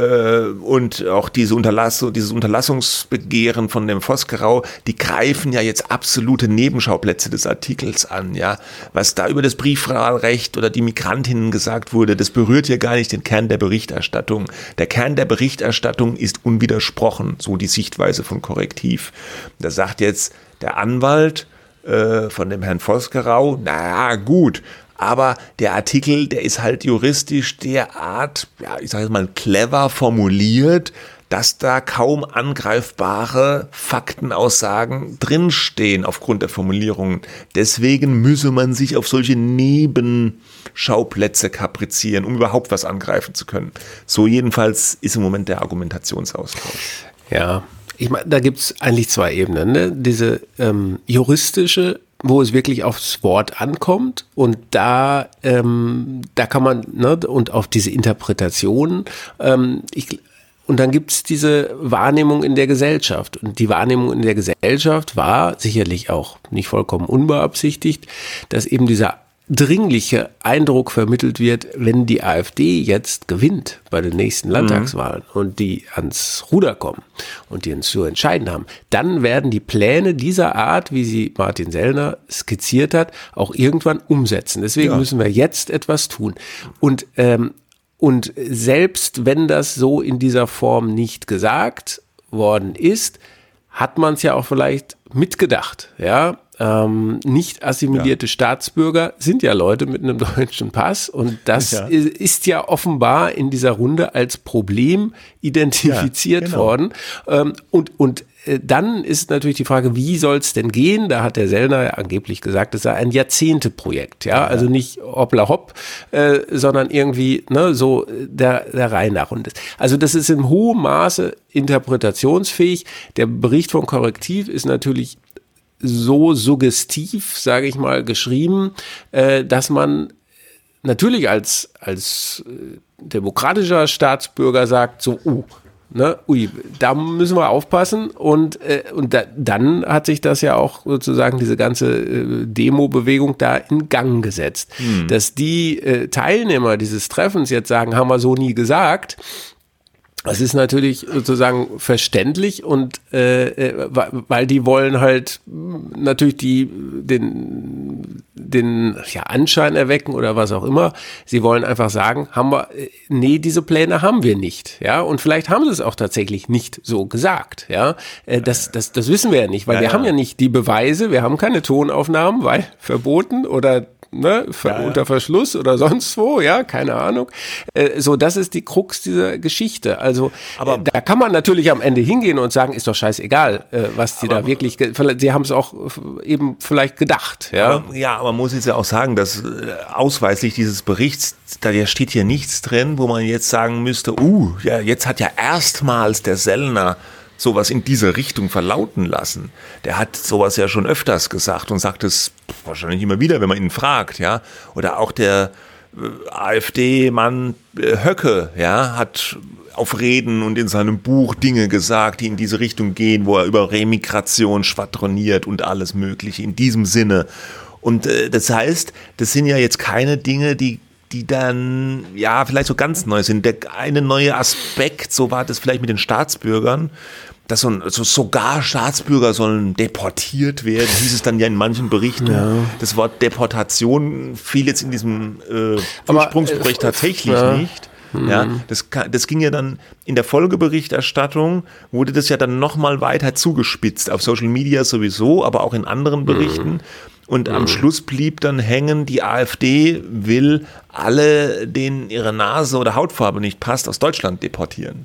S1: und auch diese Unterlassung, dieses Unterlassungsbegehren von dem Vosgerau, die greifen ja jetzt absolute Nebenschauplätze des Artikels an, ja. Was da über das Briefwahlrecht oder die Migrantinnen gesagt wurde, das berührt ja gar nicht den Kern der Berichterstattung. Der Kern der Berichterstattung ist unwidersprochen, so die Sichtweise von Korrektiv. Da sagt jetzt der Anwalt äh, von dem Herrn Vosgerau, na gut, aber der Artikel, der ist halt juristisch derart, ja, ich sage jetzt mal clever formuliert, dass da kaum angreifbare Faktenaussagen drinstehen aufgrund der Formulierungen. Deswegen müsse man sich auf solche Nebenschauplätze kaprizieren, um überhaupt was angreifen zu können. So jedenfalls ist im Moment der Argumentationsaustausch.
S2: Ja, ich meine, da gibt es eigentlich zwei Ebenen, ne? Diese ähm, juristische, wo es wirklich aufs Wort ankommt, und da, ähm, da kann man, ne, und auf diese Interpretation, ähm, ich, und dann gibt es diese Wahrnehmung in der Gesellschaft, und die Wahrnehmung in der Gesellschaft war sicherlich auch nicht vollkommen unbeabsichtigt, dass eben dieser dringliche Eindruck vermittelt wird, wenn die AfD jetzt gewinnt bei den nächsten Landtagswahlen mhm. und die ans Ruder kommen und die uns zu entscheiden haben, dann werden die Pläne dieser Art, wie sie Martin Sellner skizziert hat, auch irgendwann umsetzen. Deswegen ja. müssen wir jetzt etwas tun. Und, ähm, und selbst wenn das so in dieser Form nicht gesagt worden ist, hat man es ja auch vielleicht mitgedacht, ja. Ähm, nicht assimilierte ja. Staatsbürger sind ja Leute mit einem deutschen Pass und das ja. ist ja offenbar in dieser Runde als Problem identifiziert ja, genau. worden. Ähm, und, und äh, dann ist natürlich die Frage, wie soll es denn gehen? Da hat der Sellner ja angeblich gesagt, es sei ein Jahrzehnteprojekt, ja, ja. also nicht hoppla hopp, äh, sondern irgendwie ne, so der, der Reihe nach. Und das, also das ist in hohem Maße interpretationsfähig. Der Bericht von Korrektiv ist natürlich so suggestiv, sage ich mal, geschrieben, äh, dass man natürlich als, als äh, demokratischer Staatsbürger sagt, so, uh, ne, ui, da müssen wir aufpassen und, äh, und da, dann hat sich das ja auch sozusagen diese ganze äh, Demo-Bewegung da in Gang gesetzt. Hm. Dass die äh, Teilnehmer dieses Treffens jetzt sagen, haben wir so nie gesagt, das ist natürlich sozusagen verständlich und äh, weil die wollen halt natürlich die den den ja, Anschein erwecken oder was auch immer. Sie wollen einfach sagen, haben wir nee, diese Pläne haben wir nicht, ja, und vielleicht haben sie es auch tatsächlich nicht so gesagt, ja. Äh, das das das wissen wir ja nicht, weil ja, wir ja. haben ja nicht die Beweise, wir haben keine Tonaufnahmen, weil verboten oder Ne, ja, ja. unter Verschluss oder sonst wo, ja, keine Ahnung. Äh, so, das ist die Krux dieser Geschichte. Also, aber äh, da kann man natürlich am Ende hingehen und sagen, ist doch scheißegal, äh, was die da wirklich, ge- sie haben es auch eben vielleicht gedacht, ja.
S1: Aber, ja, aber man muss jetzt ja auch sagen, dass äh, ausweislich dieses Berichts, da steht hier nichts drin, wo man jetzt sagen müsste, uh, ja, jetzt hat ja erstmals der Sellner sowas in diese Richtung verlauten lassen. Der hat sowas ja schon öfters gesagt und sagt es wahrscheinlich immer wieder, wenn man ihn fragt, ja. Oder auch der äh, AfD-Mann äh, Höcke, ja, hat auf Reden und in seinem Buch Dinge gesagt, die in diese Richtung gehen, wo er über Remigration schwadroniert und alles Mögliche in diesem Sinne. Und äh, das heißt, das sind ja jetzt keine Dinge, die die dann, ja, vielleicht so ganz neu sind. Der eine neue Aspekt, so war das vielleicht mit den Staatsbürgern, dass so, so sogar Staatsbürger sollen deportiert werden, hieß es dann ja in manchen Berichten. Ja. Das Wort Deportation fiel jetzt in diesem äh, Ursprungsbericht äh, tatsächlich ja. nicht. Mhm. Ja, das, das ging ja dann in der Folgeberichterstattung, wurde das ja dann nochmal weiter zugespitzt, auf Social Media sowieso, aber auch in anderen Berichten. Mhm. Und am Schluss blieb dann hängen, die AfD will alle, denen ihre Nase oder Hautfarbe nicht passt, aus Deutschland deportieren.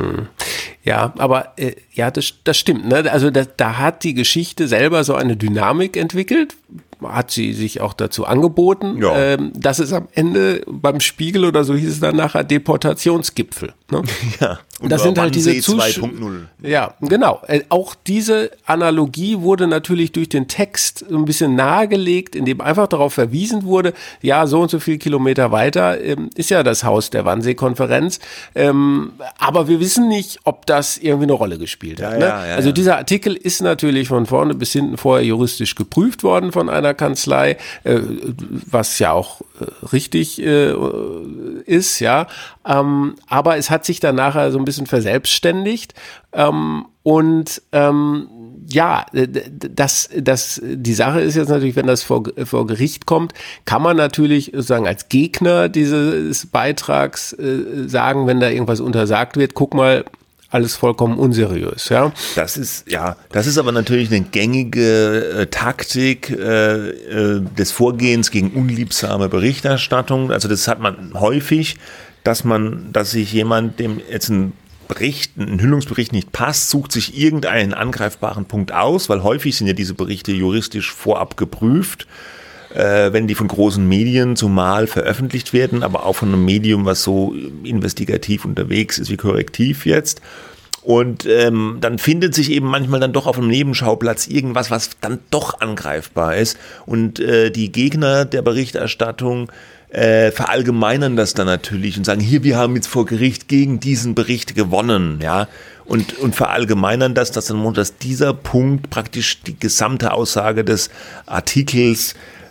S2: Ja, aber äh, ja, das, das stimmt. Ne? Also da, da hat die Geschichte selber so eine Dynamik entwickelt, hat sie sich auch dazu angeboten, ja. ähm, dass es am Ende beim Spiegel oder so hieß es dann nachher Deportationsgipfel. Ne?
S1: Ja.
S2: Und das sind halt diese Zusch-
S1: zwei Punkt null.
S2: Ja, genau. Äh, auch diese Analogie wurde natürlich durch den Text ein bisschen nahegelegt, indem einfach darauf verwiesen wurde, ja, so und so viel Kilometer weiter ähm, ist ja das Haus der Wannsee-Konferenz. Ähm, aber wir wissen nicht, ob das irgendwie eine Rolle gespielt hat. Ja, ne? ja, ja, also dieser Artikel ist natürlich von vorne bis hinten vorher juristisch geprüft worden von einer Kanzlei, äh, was ja auch äh, richtig äh, ist, ja. Ähm, aber es hat sich dann nachher so ein bisschen verselbstständigt ähm, und ähm, ja, das, das, die Sache ist jetzt natürlich, wenn das vor, vor Gericht kommt, kann man natürlich sozusagen als Gegner dieses Beitrags äh, sagen, wenn da irgendwas untersagt wird, guck mal, alles vollkommen unseriös, ja.
S1: Das ist, ja, das ist aber natürlich eine gängige äh, Taktik äh, äh, des Vorgehens gegen unliebsame Berichterstattung. Also das hat man häufig, dass man, dass sich jemand, dem jetzt ein Bericht, ein Enthüllungsbericht nicht passt, sucht sich irgendeinen angreifbaren Punkt aus, weil häufig sind ja diese Berichte juristisch vorab geprüft, äh, wenn die von großen Medien zumal veröffentlicht werden, aber auch von einem Medium, was so investigativ unterwegs ist wie Korrektiv jetzt. Und ähm, dann findet sich eben manchmal dann doch auf einem Nebenschauplatz irgendwas, was dann doch angreifbar ist. Und äh, die Gegner der Berichterstattung äh, verallgemeinern das dann natürlich und sagen, hier, wir haben jetzt vor Gericht gegen diesen Bericht gewonnen, ja. Und, und verallgemeinern das, dass dann dass dieser Punkt praktisch die gesamte Aussage des Artikels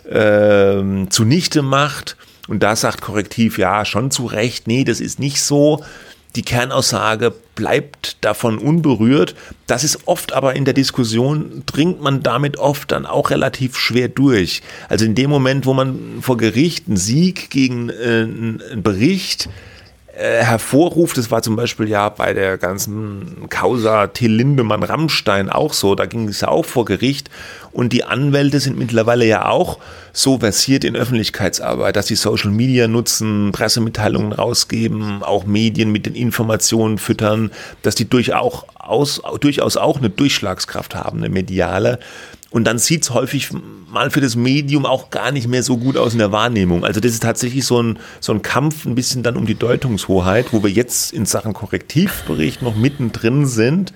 S1: äh, zunichte macht. Und da sagt Korrektiv, ja, schon zu Recht, nee, das ist nicht so. Die Kernaussage bleibt davon unberührt. Das ist oft aber in der Diskussion, dringt man damit oft dann auch relativ schwer durch. Also in dem Moment, wo man vor Gericht einen Sieg gegen äh, einen Bericht äh, hervorruft, das war zum Beispiel ja bei der ganzen Causa Till Lindemann-Rammstein auch so, da ging es ja auch vor Gericht. Und die Anwälte sind mittlerweile ja auch so versiert in Öffentlichkeitsarbeit, dass sie Social Media nutzen, Pressemitteilungen rausgeben, auch Medien mit den Informationen füttern, dass die durchaus, aus, durchaus auch eine Durchschlagskraft haben, eine mediale. Und dann sieht es häufig mal für das Medium auch gar nicht mehr so gut aus in der Wahrnehmung. Also das ist tatsächlich so ein, so ein Kampf ein bisschen dann um die Deutungshoheit, wo wir jetzt in Sachen Korrektivbericht noch mittendrin sind.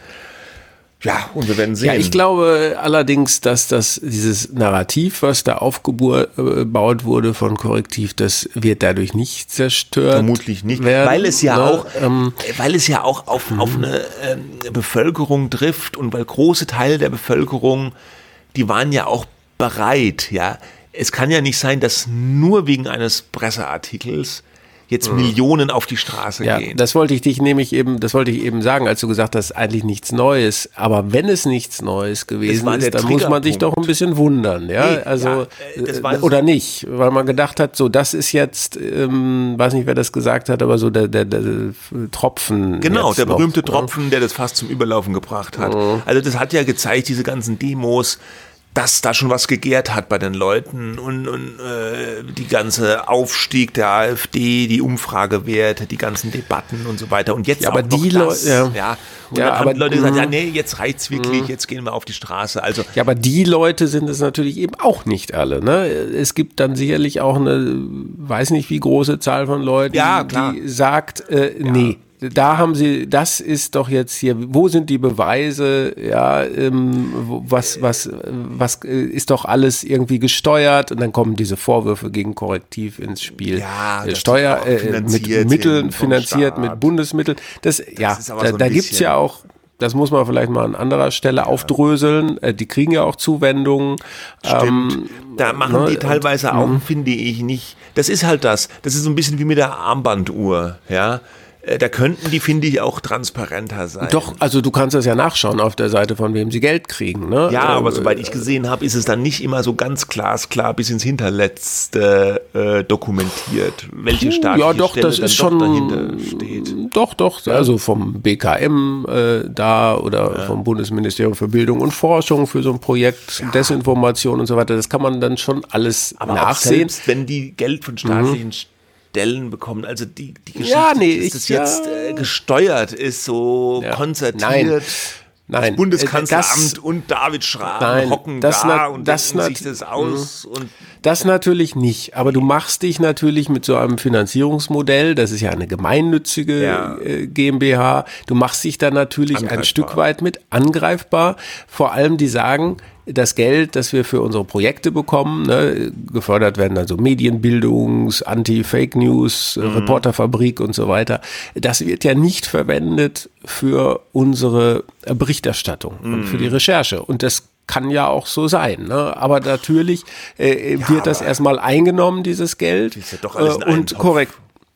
S1: Ja, und wir werden sehen.
S2: Ja, ich glaube allerdings, dass das dieses Narrativ, was da aufgebaut wurde von Korrektiv, das wird dadurch nicht zerstört.
S1: Vermutlich nicht,
S2: werden,
S1: weil es ja
S2: ne?
S1: auch,
S2: ähm,
S1: weil es ja auch auf, mhm. auf eine äh, Bevölkerung trifft und weil große Teile der Bevölkerung, die waren ja auch bereit, ja. Es kann ja nicht sein, dass nur wegen eines Presseartikels jetzt mhm. Millionen auf die Straße
S2: ja,
S1: gehen.
S2: Das wollte ich dich nämlich eben, das wollte ich eben sagen, als du gesagt hast, eigentlich nichts Neues. Aber wenn es nichts Neues gewesen ist, dann muss man sich doch ein bisschen wundern, ja. Nee, also ja, das war oder nicht, weil man gedacht hat, so das ist jetzt, ähm, weiß nicht, wer das gesagt hat, aber so der, der, der Tropfen.
S1: Genau, der berühmte
S2: noch,
S1: Tropfen, ja. der das fast zum Überlaufen gebracht hat. Mhm. Also das hat ja gezeigt, diese ganzen Demos, dass da schon was gegärt hat bei den Leuten und, und äh, die ganze Aufstieg der AfD, die Umfragewerte, die ganzen Debatten und so weiter. Und jetzt
S2: ja,
S1: auch
S2: aber
S1: noch
S2: die
S1: das.
S2: Leu- ja.
S1: Ja. Und
S2: ja,
S1: dann
S2: aber,
S1: haben die Leute gesagt,
S2: mh.
S1: ja nee, jetzt reicht's wirklich,
S2: mh.
S1: jetzt gehen wir auf die Straße. Also
S2: ja, aber die Leute sind es natürlich eben auch nicht alle. Ne? Es gibt dann sicherlich auch eine, weiß nicht wie große Zahl von Leuten,
S1: ja, klar.
S2: die sagt, äh, ja. nee. Da haben sie, das ist doch jetzt hier, wo sind die Beweise, ja, ähm, was, was, was ist doch alles irgendwie gesteuert und dann kommen diese Vorwürfe gegen Korrektiv ins Spiel.
S1: Ja,
S2: Steuer, äh, mit Mitteln finanziert, Staat. Mit Bundesmitteln. Das, das ja, da, so da gibt's ja auch, das muss man vielleicht mal an anderer Stelle ja. aufdröseln. Die kriegen ja auch Zuwendungen.
S1: Stimmt. Ähm, da machen ne, die teilweise und, auch, mh. finde ich, nicht. Das ist halt das. Das ist so ein bisschen wie mit der Armbanduhr, ja. Da könnten die, finde ich, auch transparenter sein.
S2: Doch, also du kannst das ja nachschauen auf der Seite, von wem sie Geld kriegen. Ne?
S1: Ja,
S2: ähm,
S1: aber soweit ich gesehen habe, ist es dann nicht immer so ganz glasklar bis ins Hinterletzte äh, dokumentiert, welche staatliche
S2: ja, doch,
S1: Stelle
S2: das
S1: dann
S2: ist
S1: doch
S2: schon,
S1: dahinter steht.
S2: Doch, doch, ja. Also vom B K M äh, da oder ja. vom Bundesministerium für Bildung und Forschung für so ein Projekt, ja. Desinformation und so weiter, das kann man dann schon alles aber nachsehen.
S1: Auch selbst wenn die Geld von staatlichen mhm. Stellen bekommen. Also die, die Geschichte,
S2: ja, nee,
S1: dass das
S2: ich,
S1: jetzt
S2: ja.
S1: äh, gesteuert ist, so
S2: ja.
S1: konzertiert.
S2: Nein. Nein.
S1: Das Bundeskanzleramt
S2: das,
S1: und David Schramm
S2: nein,
S1: hocken
S2: das
S1: da
S2: na,
S1: und
S2: das
S1: denken sich das aus. Und
S2: das natürlich nicht. Aber du machst dich natürlich mit so einem Finanzierungsmodell, das ist ja eine gemeinnützige
S1: ja.
S2: äh, GmbH, du machst dich da natürlich ein Stück weit mit angreifbar. Vor allem die sagen, das Geld, das wir für unsere Projekte bekommen, ne, gefördert werden also Medienbildungs-, Anti-Fake-News, mhm. Reporterfabrik und so weiter, das wird ja nicht verwendet für unsere Berichterstattung mhm. und für die Recherche. Und das kann ja auch so sein, ne? Aber natürlich äh, ja, wird das erstmal eingenommen, dieses Geld,
S1: ist ja doch alles in
S2: äh, und korrekt.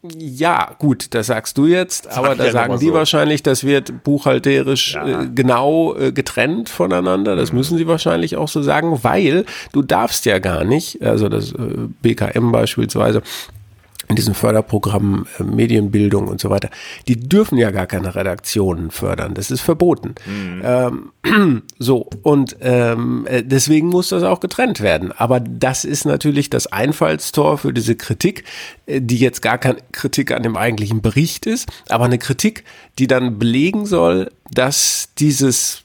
S2: Ja, gut, das sagst du jetzt, das aber da ja sagen die so. Wahrscheinlich, das wird buchhalterisch ja. äh, genau äh, getrennt voneinander, das mhm. müssen sie wahrscheinlich auch so sagen, weil du darfst ja gar nicht, also das äh, B K M beispielsweise, in diesem Förderprogramm äh, Medienbildung und so weiter, die dürfen ja gar keine Redaktionen fördern. Das ist verboten. Mhm. Ähm, so, und ähm, deswegen muss das auch getrennt werden. Aber das ist natürlich das Einfallstor für diese Kritik, die jetzt gar keine Kritik an dem eigentlichen Bericht ist, aber eine Kritik, die dann belegen soll, dass dieses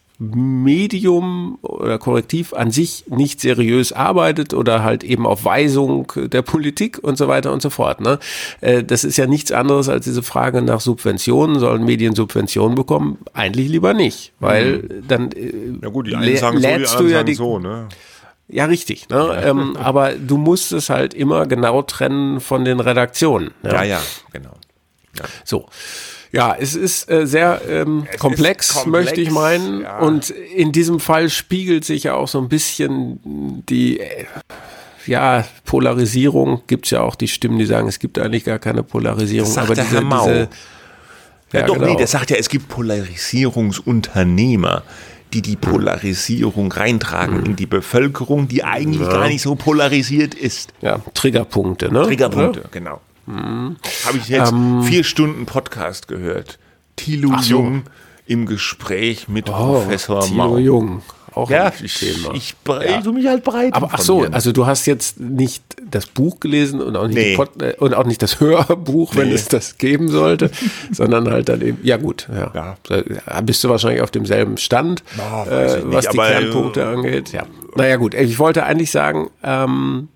S2: Medium oder Korrektiv an sich nicht seriös arbeitet oder halt eben auf Weisung der Politik und so weiter und so fort. Ne? Das ist ja nichts anderes als diese Frage nach Subventionen. Sollen Medien Subventionen bekommen? Eigentlich lieber nicht, weil mhm. dann
S1: ja gut, die einen sagen so, die anderen
S2: du ja
S1: sagen
S2: die,
S1: so, ne?
S2: Ja, richtig. Ne? Ja. Ähm, aber du musst es halt immer genau trennen von den Redaktionen.
S1: Ja, ja, ja genau.
S2: Ja. So. Ja, es ist äh, sehr ähm, komplex, komplex, möchte ich meinen. Ja. Und in diesem Fall spiegelt sich ja auch so ein bisschen die, äh, ja, Polarisierung, gibt es ja auch die Stimmen, die sagen, es gibt eigentlich gar keine Polarisierung.
S1: Das sagt
S2: aber
S1: der
S2: diese,
S1: Herr Mau.
S2: diese,
S1: ja,
S2: ja,
S1: doch,
S2: genau.
S1: nee, der sagt ja, es gibt Polarisierungsunternehmer, die die Polarisierung reintragen mhm. in die Bevölkerung, die eigentlich ja. gar nicht so polarisiert ist.
S2: Ja, Triggerpunkte, ne?
S1: Triggerpunkte,
S2: Oder?
S1: genau.
S2: Mhm.
S1: Habe ich jetzt
S2: ähm,
S1: vier Stunden Podcast gehört. Thilo
S2: so.
S1: Jung im Gespräch mit
S2: oh,
S1: Professor
S2: Thilo
S1: Mau.
S2: Jung. Auch
S1: ja,
S2: ein
S1: ich,
S2: Thema.
S1: ich, ich ja. mich halt breit.
S2: Aber ach so, also du hast jetzt nicht das Buch gelesen und auch nicht,
S1: nee.
S2: Pod, äh, und auch nicht das Hörbuch, wenn nee. es das geben sollte, sondern halt dann eben, ja gut, ja. ja. Da bist du wahrscheinlich auf demselben Stand, oh, äh, was nicht, die aber, Kernpunkte äh, angeht. Ja. Naja gut, ich wollte eigentlich sagen, ähm,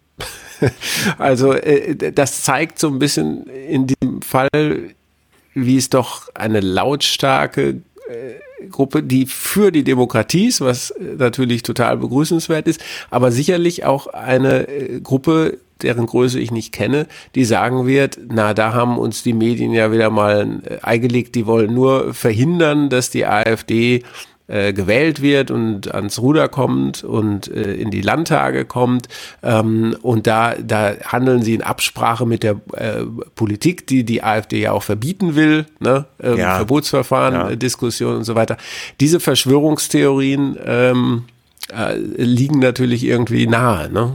S2: also äh, das zeigt so ein bisschen in diesem Fall, wie es doch eine lautstarke äh, Gruppe, die für die Demokratie ist, was natürlich total begrüßenswert ist, aber sicherlich auch eine äh, Gruppe, deren Größe ich nicht kenne, die sagen wird, na, da haben uns die Medien ja wieder mal ein Ei gelegt, die wollen nur verhindern, dass die AfD äh, gewählt wird und ans Ruder kommt und äh, in die Landtage kommt. Ähm, und da, da handeln sie in Absprache mit der äh, Politik, die die AfD ja auch verbieten will, ne? Ähm,
S1: ja.
S2: Verbotsverfahren, ja. äh, Diskussionen und so weiter. Diese Verschwörungstheorien ähm, äh, liegen natürlich irgendwie nahe, ne?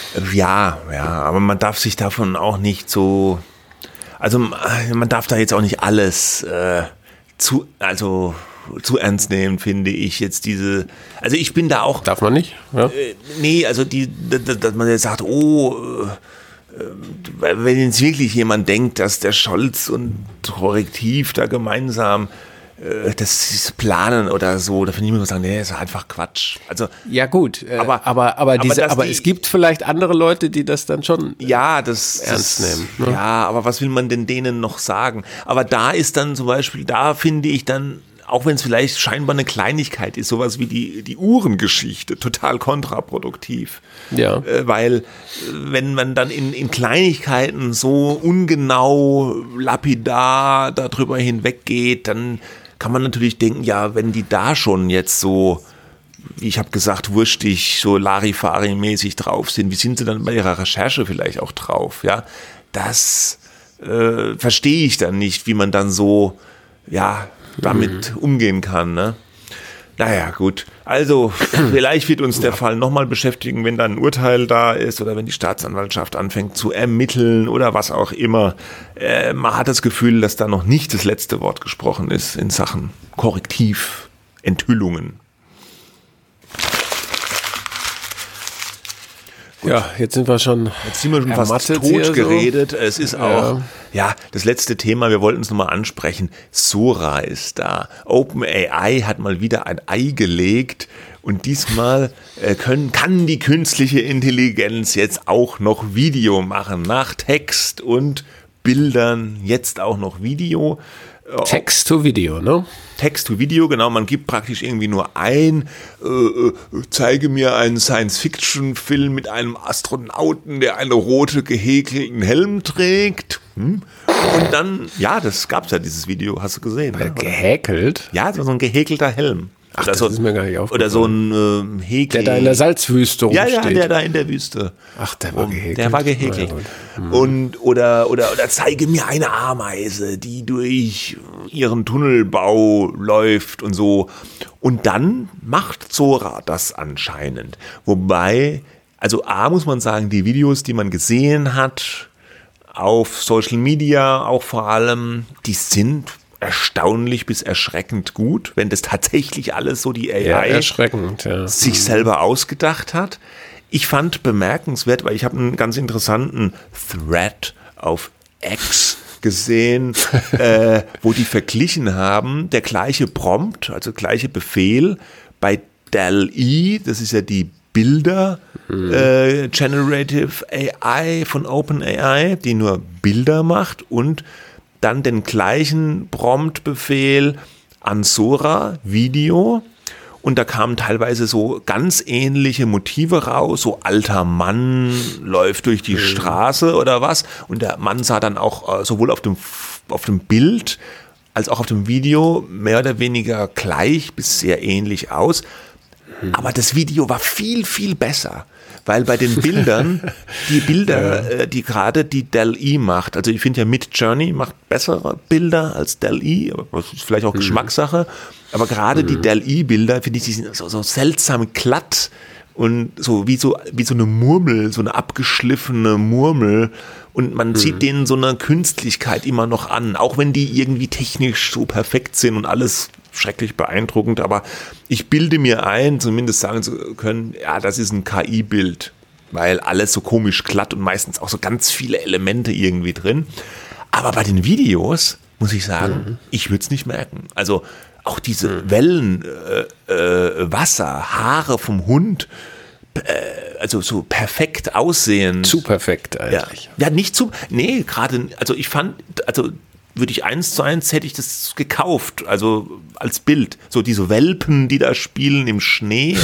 S1: Ja, ja, aber man darf sich davon auch nicht so, also man darf da jetzt auch nicht alles äh, zu, also zu ernst nehmen, finde ich jetzt diese, also ich bin da auch.
S2: Darf man nicht? Ja.
S1: Äh, nee, also die, dass, dass man jetzt sagt, oh, äh, wenn jetzt wirklich jemand denkt, dass der Scholz und Korrektiv da gemeinsam äh, das planen oder so, da finde ich immer sagen, nee, das ist einfach Quatsch. Also ja gut, äh, aber aber aber, diese, aber, aber die, es gibt vielleicht andere Leute, die das dann schon ja, das,
S2: ernst
S1: das,
S2: nehmen. Ne?
S1: Ja, aber was will man denn denen noch sagen? Aber da ist dann zum Beispiel, da finde ich dann, auch wenn es vielleicht scheinbar eine Kleinigkeit ist, sowas wie die, die Uhrengeschichte, total kontraproduktiv.
S2: Ja.
S1: Äh, weil, äh, wenn man dann in, in Kleinigkeiten so ungenau, lapidar darüber hinweggeht, dann kann man natürlich denken, ja, wenn die da schon jetzt so, wie ich habe gesagt, wurstig, so Larifari-mäßig drauf sind, wie sind sie dann bei ihrer Recherche vielleicht auch drauf? Ja, das äh, verstehe ich dann nicht, wie man dann so, ja, damit umgehen kann, ne? Naja, gut. Also, vielleicht wird uns der ja. Fall nochmal beschäftigen, wenn dann ein Urteil da ist oder wenn die Staatsanwaltschaft anfängt zu ermitteln oder was auch immer. Äh, man hat das Gefühl, dass da noch nicht das letzte Wort gesprochen ist in Sachen Korrektiv, Enthüllungen.
S2: Gut. Ja, jetzt sind wir schon
S1: Jetzt sind wir schon fast tot geredet. So. Es ist auch, ja. ja, das letzte Thema, wir wollten es nochmal ansprechen. Sora ist da. OpenAI hat mal wieder ein Ei gelegt und diesmal äh, können, kann die künstliche Intelligenz jetzt auch noch Video machen. Nach Text und Bildern jetzt auch noch Video.
S2: Text to Video, ne?
S1: Text to Video, genau, man gibt praktisch irgendwie nur ein, äh, zeige mir einen Science-Fiction-Film mit einem Astronauten, der einen rote gehäkelten Helm trägt. Hm? Und dann, ja, das gab's ja, dieses Video, hast du gesehen.
S2: Ne? Gehäkelt?
S1: Ja, so ein gehäkelter Helm.
S2: Ach, das so, ist mir gar nicht aufgefallen.
S1: Oder so ein äh, Häkel.
S2: Der da in der Salzwüste rumsteht.
S1: Ja, ja, der da in der Wüste.
S2: Ach, der war gehäkelt.
S1: Der war gehäkelt. Ja, hm. Und, oder, oder, oder zeige mir eine Ameise, die durch ihren Tunnelbau läuft und so. Und dann macht Sora das anscheinend. Wobei, also A, muss man sagen, die Videos, die man gesehen hat, auf Social Media auch vor allem, die sind erstaunlich bis erschreckend gut, wenn das tatsächlich alles so die A I
S2: ja, erschreckend, ja.
S1: sich selber ausgedacht hat. Ich fand bemerkenswert, weil ich habe einen ganz interessanten Thread auf X gesehen, äh, wo die verglichen haben, der gleiche Prompt, also gleiche Befehl bei D A L L-E, das ist ja die Bilder mhm. äh, Generative A I von OpenAI, die nur Bilder macht, und dann den gleichen Prompt-Befehl an Sora, Video, und da kamen teilweise so ganz ähnliche Motive raus, so alter Mann läuft durch die mhm. Straße oder was, und der Mann sah dann auch äh, sowohl auf dem, auf dem Bild als auch auf dem Video mehr oder weniger gleich bis sehr ähnlich aus. Mhm. Aber das Video war viel, viel besser. Weil bei den Bildern, die Bilder, ja. die gerade die D A L L-E macht, also ich finde ja Midjourney macht bessere Bilder als D A L L-E, aber das ist vielleicht auch mhm. Geschmackssache, aber gerade mhm. die D A L L-E-Bilder, finde ich, die sind so, so seltsam glatt und so wie so wie so eine Murmel, so eine abgeschliffene Murmel und man mhm. sieht denen so eine Künstlichkeit immer noch an, auch wenn die irgendwie technisch so perfekt sind und alles schrecklich beeindruckend, aber ich bilde mir ein, zumindest sagen zu können, ja, das ist ein K I-Bild, weil alles so komisch glatt und meistens auch so ganz viele Elemente irgendwie drin. Aber bei den Videos, muss ich sagen, mhm. ich würde es nicht merken. Also auch diese mhm. Wellen, äh, äh, Wasser, Haare vom Hund, äh, also so perfekt aussehen.
S2: Zu perfekt eigentlich.
S1: Ja, ja nicht zu, nee, gerade, also ich fand, also würde ich eins zu eins, hätte ich das gekauft, also als Bild. So diese Welpen, die da spielen im Schnee,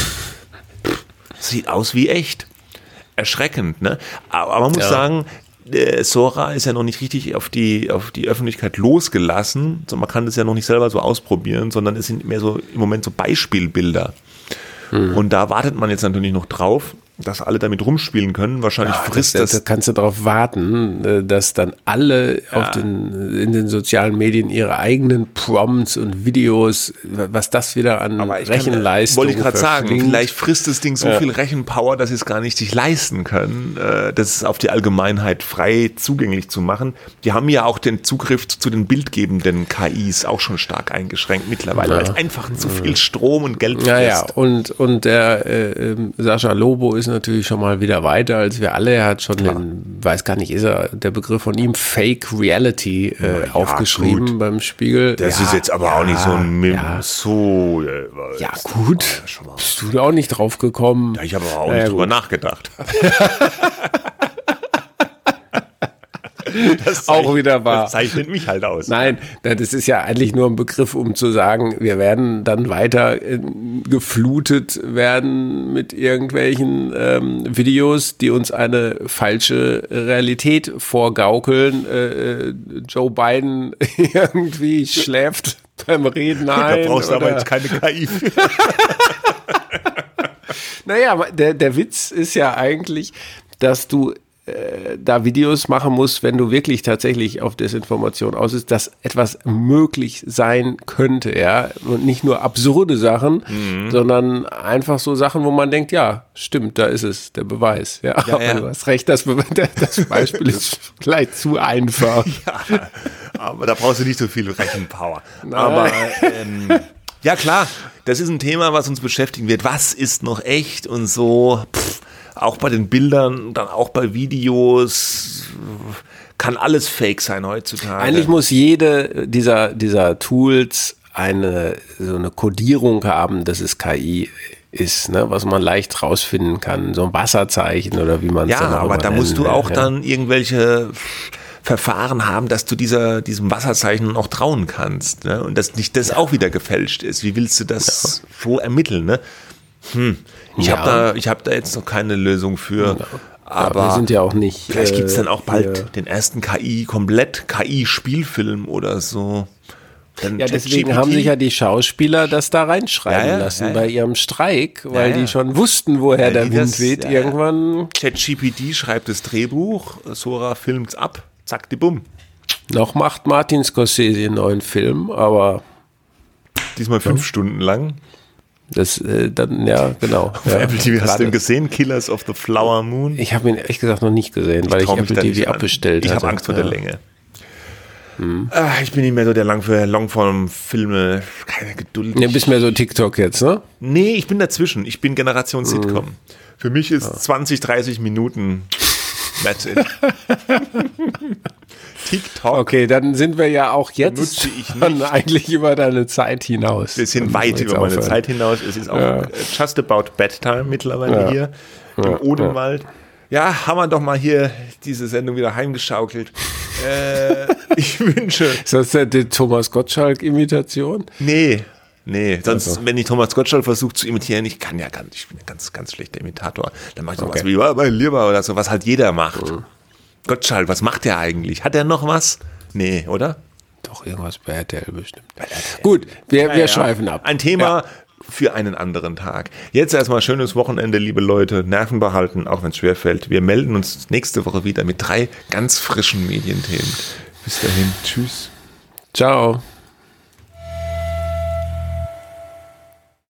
S1: sieht aus wie echt. Erschreckend, ne? Aber man muss ja. sagen, äh, Sora ist ja noch nicht richtig auf die, auf die Öffentlichkeit losgelassen. So, man kann das ja noch nicht selber so ausprobieren, sondern es sind mehr so im Moment so Beispielbilder. Hm. Und da wartet man jetzt natürlich noch drauf, dass alle damit rumspielen können. Wahrscheinlich ja, frisst das, das.
S2: Da kannst du darauf warten, dass dann alle ja. auf den, in den sozialen Medien ihre eigenen Prompts und Videos, was das wieder an Rechenleistung
S1: wollte ich gerade sagen, vielleicht frisst das Ding so ja. viel Rechenpower, dass sie es gar nicht sich leisten können, das auf die Allgemeinheit frei zugänglich zu machen. Die haben ja auch den Zugriff zu den bildgebenden K Is auch schon stark eingeschränkt mittlerweile, ja. weil es einfach zu viel Strom und Geld frisst.
S2: Ja, ja, und, und der äh, Sascha Lobo ist natürlich schon mal wieder weiter als wir alle. Er hat schon Klar. den, weiß gar nicht, ist er der Begriff von ihm, Fake Reality äh, ja, aufgeschrieben gut. beim Spiegel.
S1: Das
S2: ja,
S1: ist jetzt aber ja, auch nicht so ein Mim ja. so. Äh,
S2: ja, gut. Bist du da auch nicht drauf gekommen?
S1: Ja, ich habe aber auch nicht äh, drüber nachgedacht. Das
S2: zeichnet, auch wieder wahr.
S1: Das zeichnet mich halt aus.
S2: Nein, das ist ja eigentlich nur ein Begriff, um zu sagen, wir werden dann weiter äh, geflutet werden mit irgendwelchen ähm, Videos, die uns eine falsche Realität vorgaukeln. Äh, Joe Biden irgendwie schläft beim Reden ein.
S1: Da brauchst du aber jetzt keine K I für.
S2: Naja, der, der Witz ist ja eigentlich, dass du da Videos machen musst, wenn du wirklich tatsächlich auf Desinformation aus ist, dass etwas möglich sein könnte, ja, und nicht nur absurde Sachen, mhm. sondern einfach so Sachen, wo man denkt, ja, stimmt, da ist es, der Beweis, ja, ja, ja. Du hast recht, das, das Beispiel ist vielleicht zu einfach.
S1: Ja, aber da brauchst du nicht so viel Rechenpower. Nein. Aber ähm, ja klar, das ist ein Thema, was uns beschäftigen wird. Was ist noch echt und so, pff, auch bei den Bildern, dann auch bei Videos, kann alles fake sein heutzutage.
S2: Eigentlich muss jede dieser, dieser Tools eine, so eine Kodierung haben, dass es K I ist, ne, was man leicht rausfinden kann, so ein Wasserzeichen oder wie man es
S1: ja, dann auch aber da musst du auch ja. dann irgendwelche Verfahren haben, dass du dieser, diesem Wasserzeichen auch trauen kannst, ne? Und dass nicht das ja. auch wieder gefälscht ist. Wie willst du das ja. so ermitteln, ne? Hm. Ich ja. habe da, ich hab da jetzt noch keine Lösung für. Ja. Aber
S2: ja, wir sind ja auch nicht.
S1: Vielleicht gibt es dann auch bald äh, den ersten K I, komplett K I-Spielfilm oder so.
S2: Dann ja, deswegen G P T. Haben sich ja die Schauspieler das da reinschreiben ja, ja, lassen ja, ja. bei ihrem Streik, weil ja, ja. die schon wussten, woher ja, der Wind das, weht. Ja, irgendwann.
S1: ChatGPT schreibt das Drehbuch, Sora filmt's ab, zack, die Bumm.
S2: Noch macht Martin Scorsese einen neuen Film, aber
S1: diesmal fünf ja. Stunden lang.
S2: Das, äh, dann, ja, genau.
S1: Auf ja. Apple T V hast du den gesehen? Killers of the Flower Moon?
S2: Ich habe ihn ehrlich gesagt noch nicht gesehen, ich weil ich Apple T V abbestellt
S1: ich
S2: hatte.
S1: Ich habe Angst vor ja. der Länge. Hm. Ach, ich bin nicht mehr so der lang für Longform-Filme. Keine Geduld.
S2: Du bist mehr so TikTok jetzt, ne?
S1: Nee, ich bin dazwischen. Ich bin Generation hm. Sitcom. Für mich ist ja. zwanzig, dreißig Minuten that's it. TikTok.
S2: Okay, dann sind wir ja auch jetzt dann eigentlich über deine Zeit hinaus.
S1: Wir sind weit über meine Zeit hinaus. Es ist auch ja. just about bedtime mittlerweile ja. hier im ja. Odenwald. Ja, haben wir doch mal hier diese Sendung wieder heimgeschaukelt. äh, ich wünsche...
S2: Ist das die Thomas Gottschalk-Imitation?
S1: Nee, nee. Sonst, also. wenn ich Thomas Gottschalk versuche zu imitieren, ich kann ja ganz, ich bin ein ganz, ganz schlechter Imitator. Dann mache ich doch okay. was wie, oh, mein Lieber oder so, was halt jeder macht. Mhm. Gottschalk, was macht der eigentlich? Hat er noch was? Nee, oder?
S2: Doch, irgendwas bei R T L bestimmt. Bei R T L. Gut, wir,
S1: ja,
S2: wir
S1: ja.
S2: schweifen ab.
S1: Ein Thema, für einen anderen Tag. Jetzt erstmal schönes Wochenende, liebe Leute. Nerven behalten, auch wenn es schwerfällt. Wir melden uns nächste Woche wieder mit drei ganz frischen Medienthemen. Bis dahin. Tschüss.
S2: Ciao.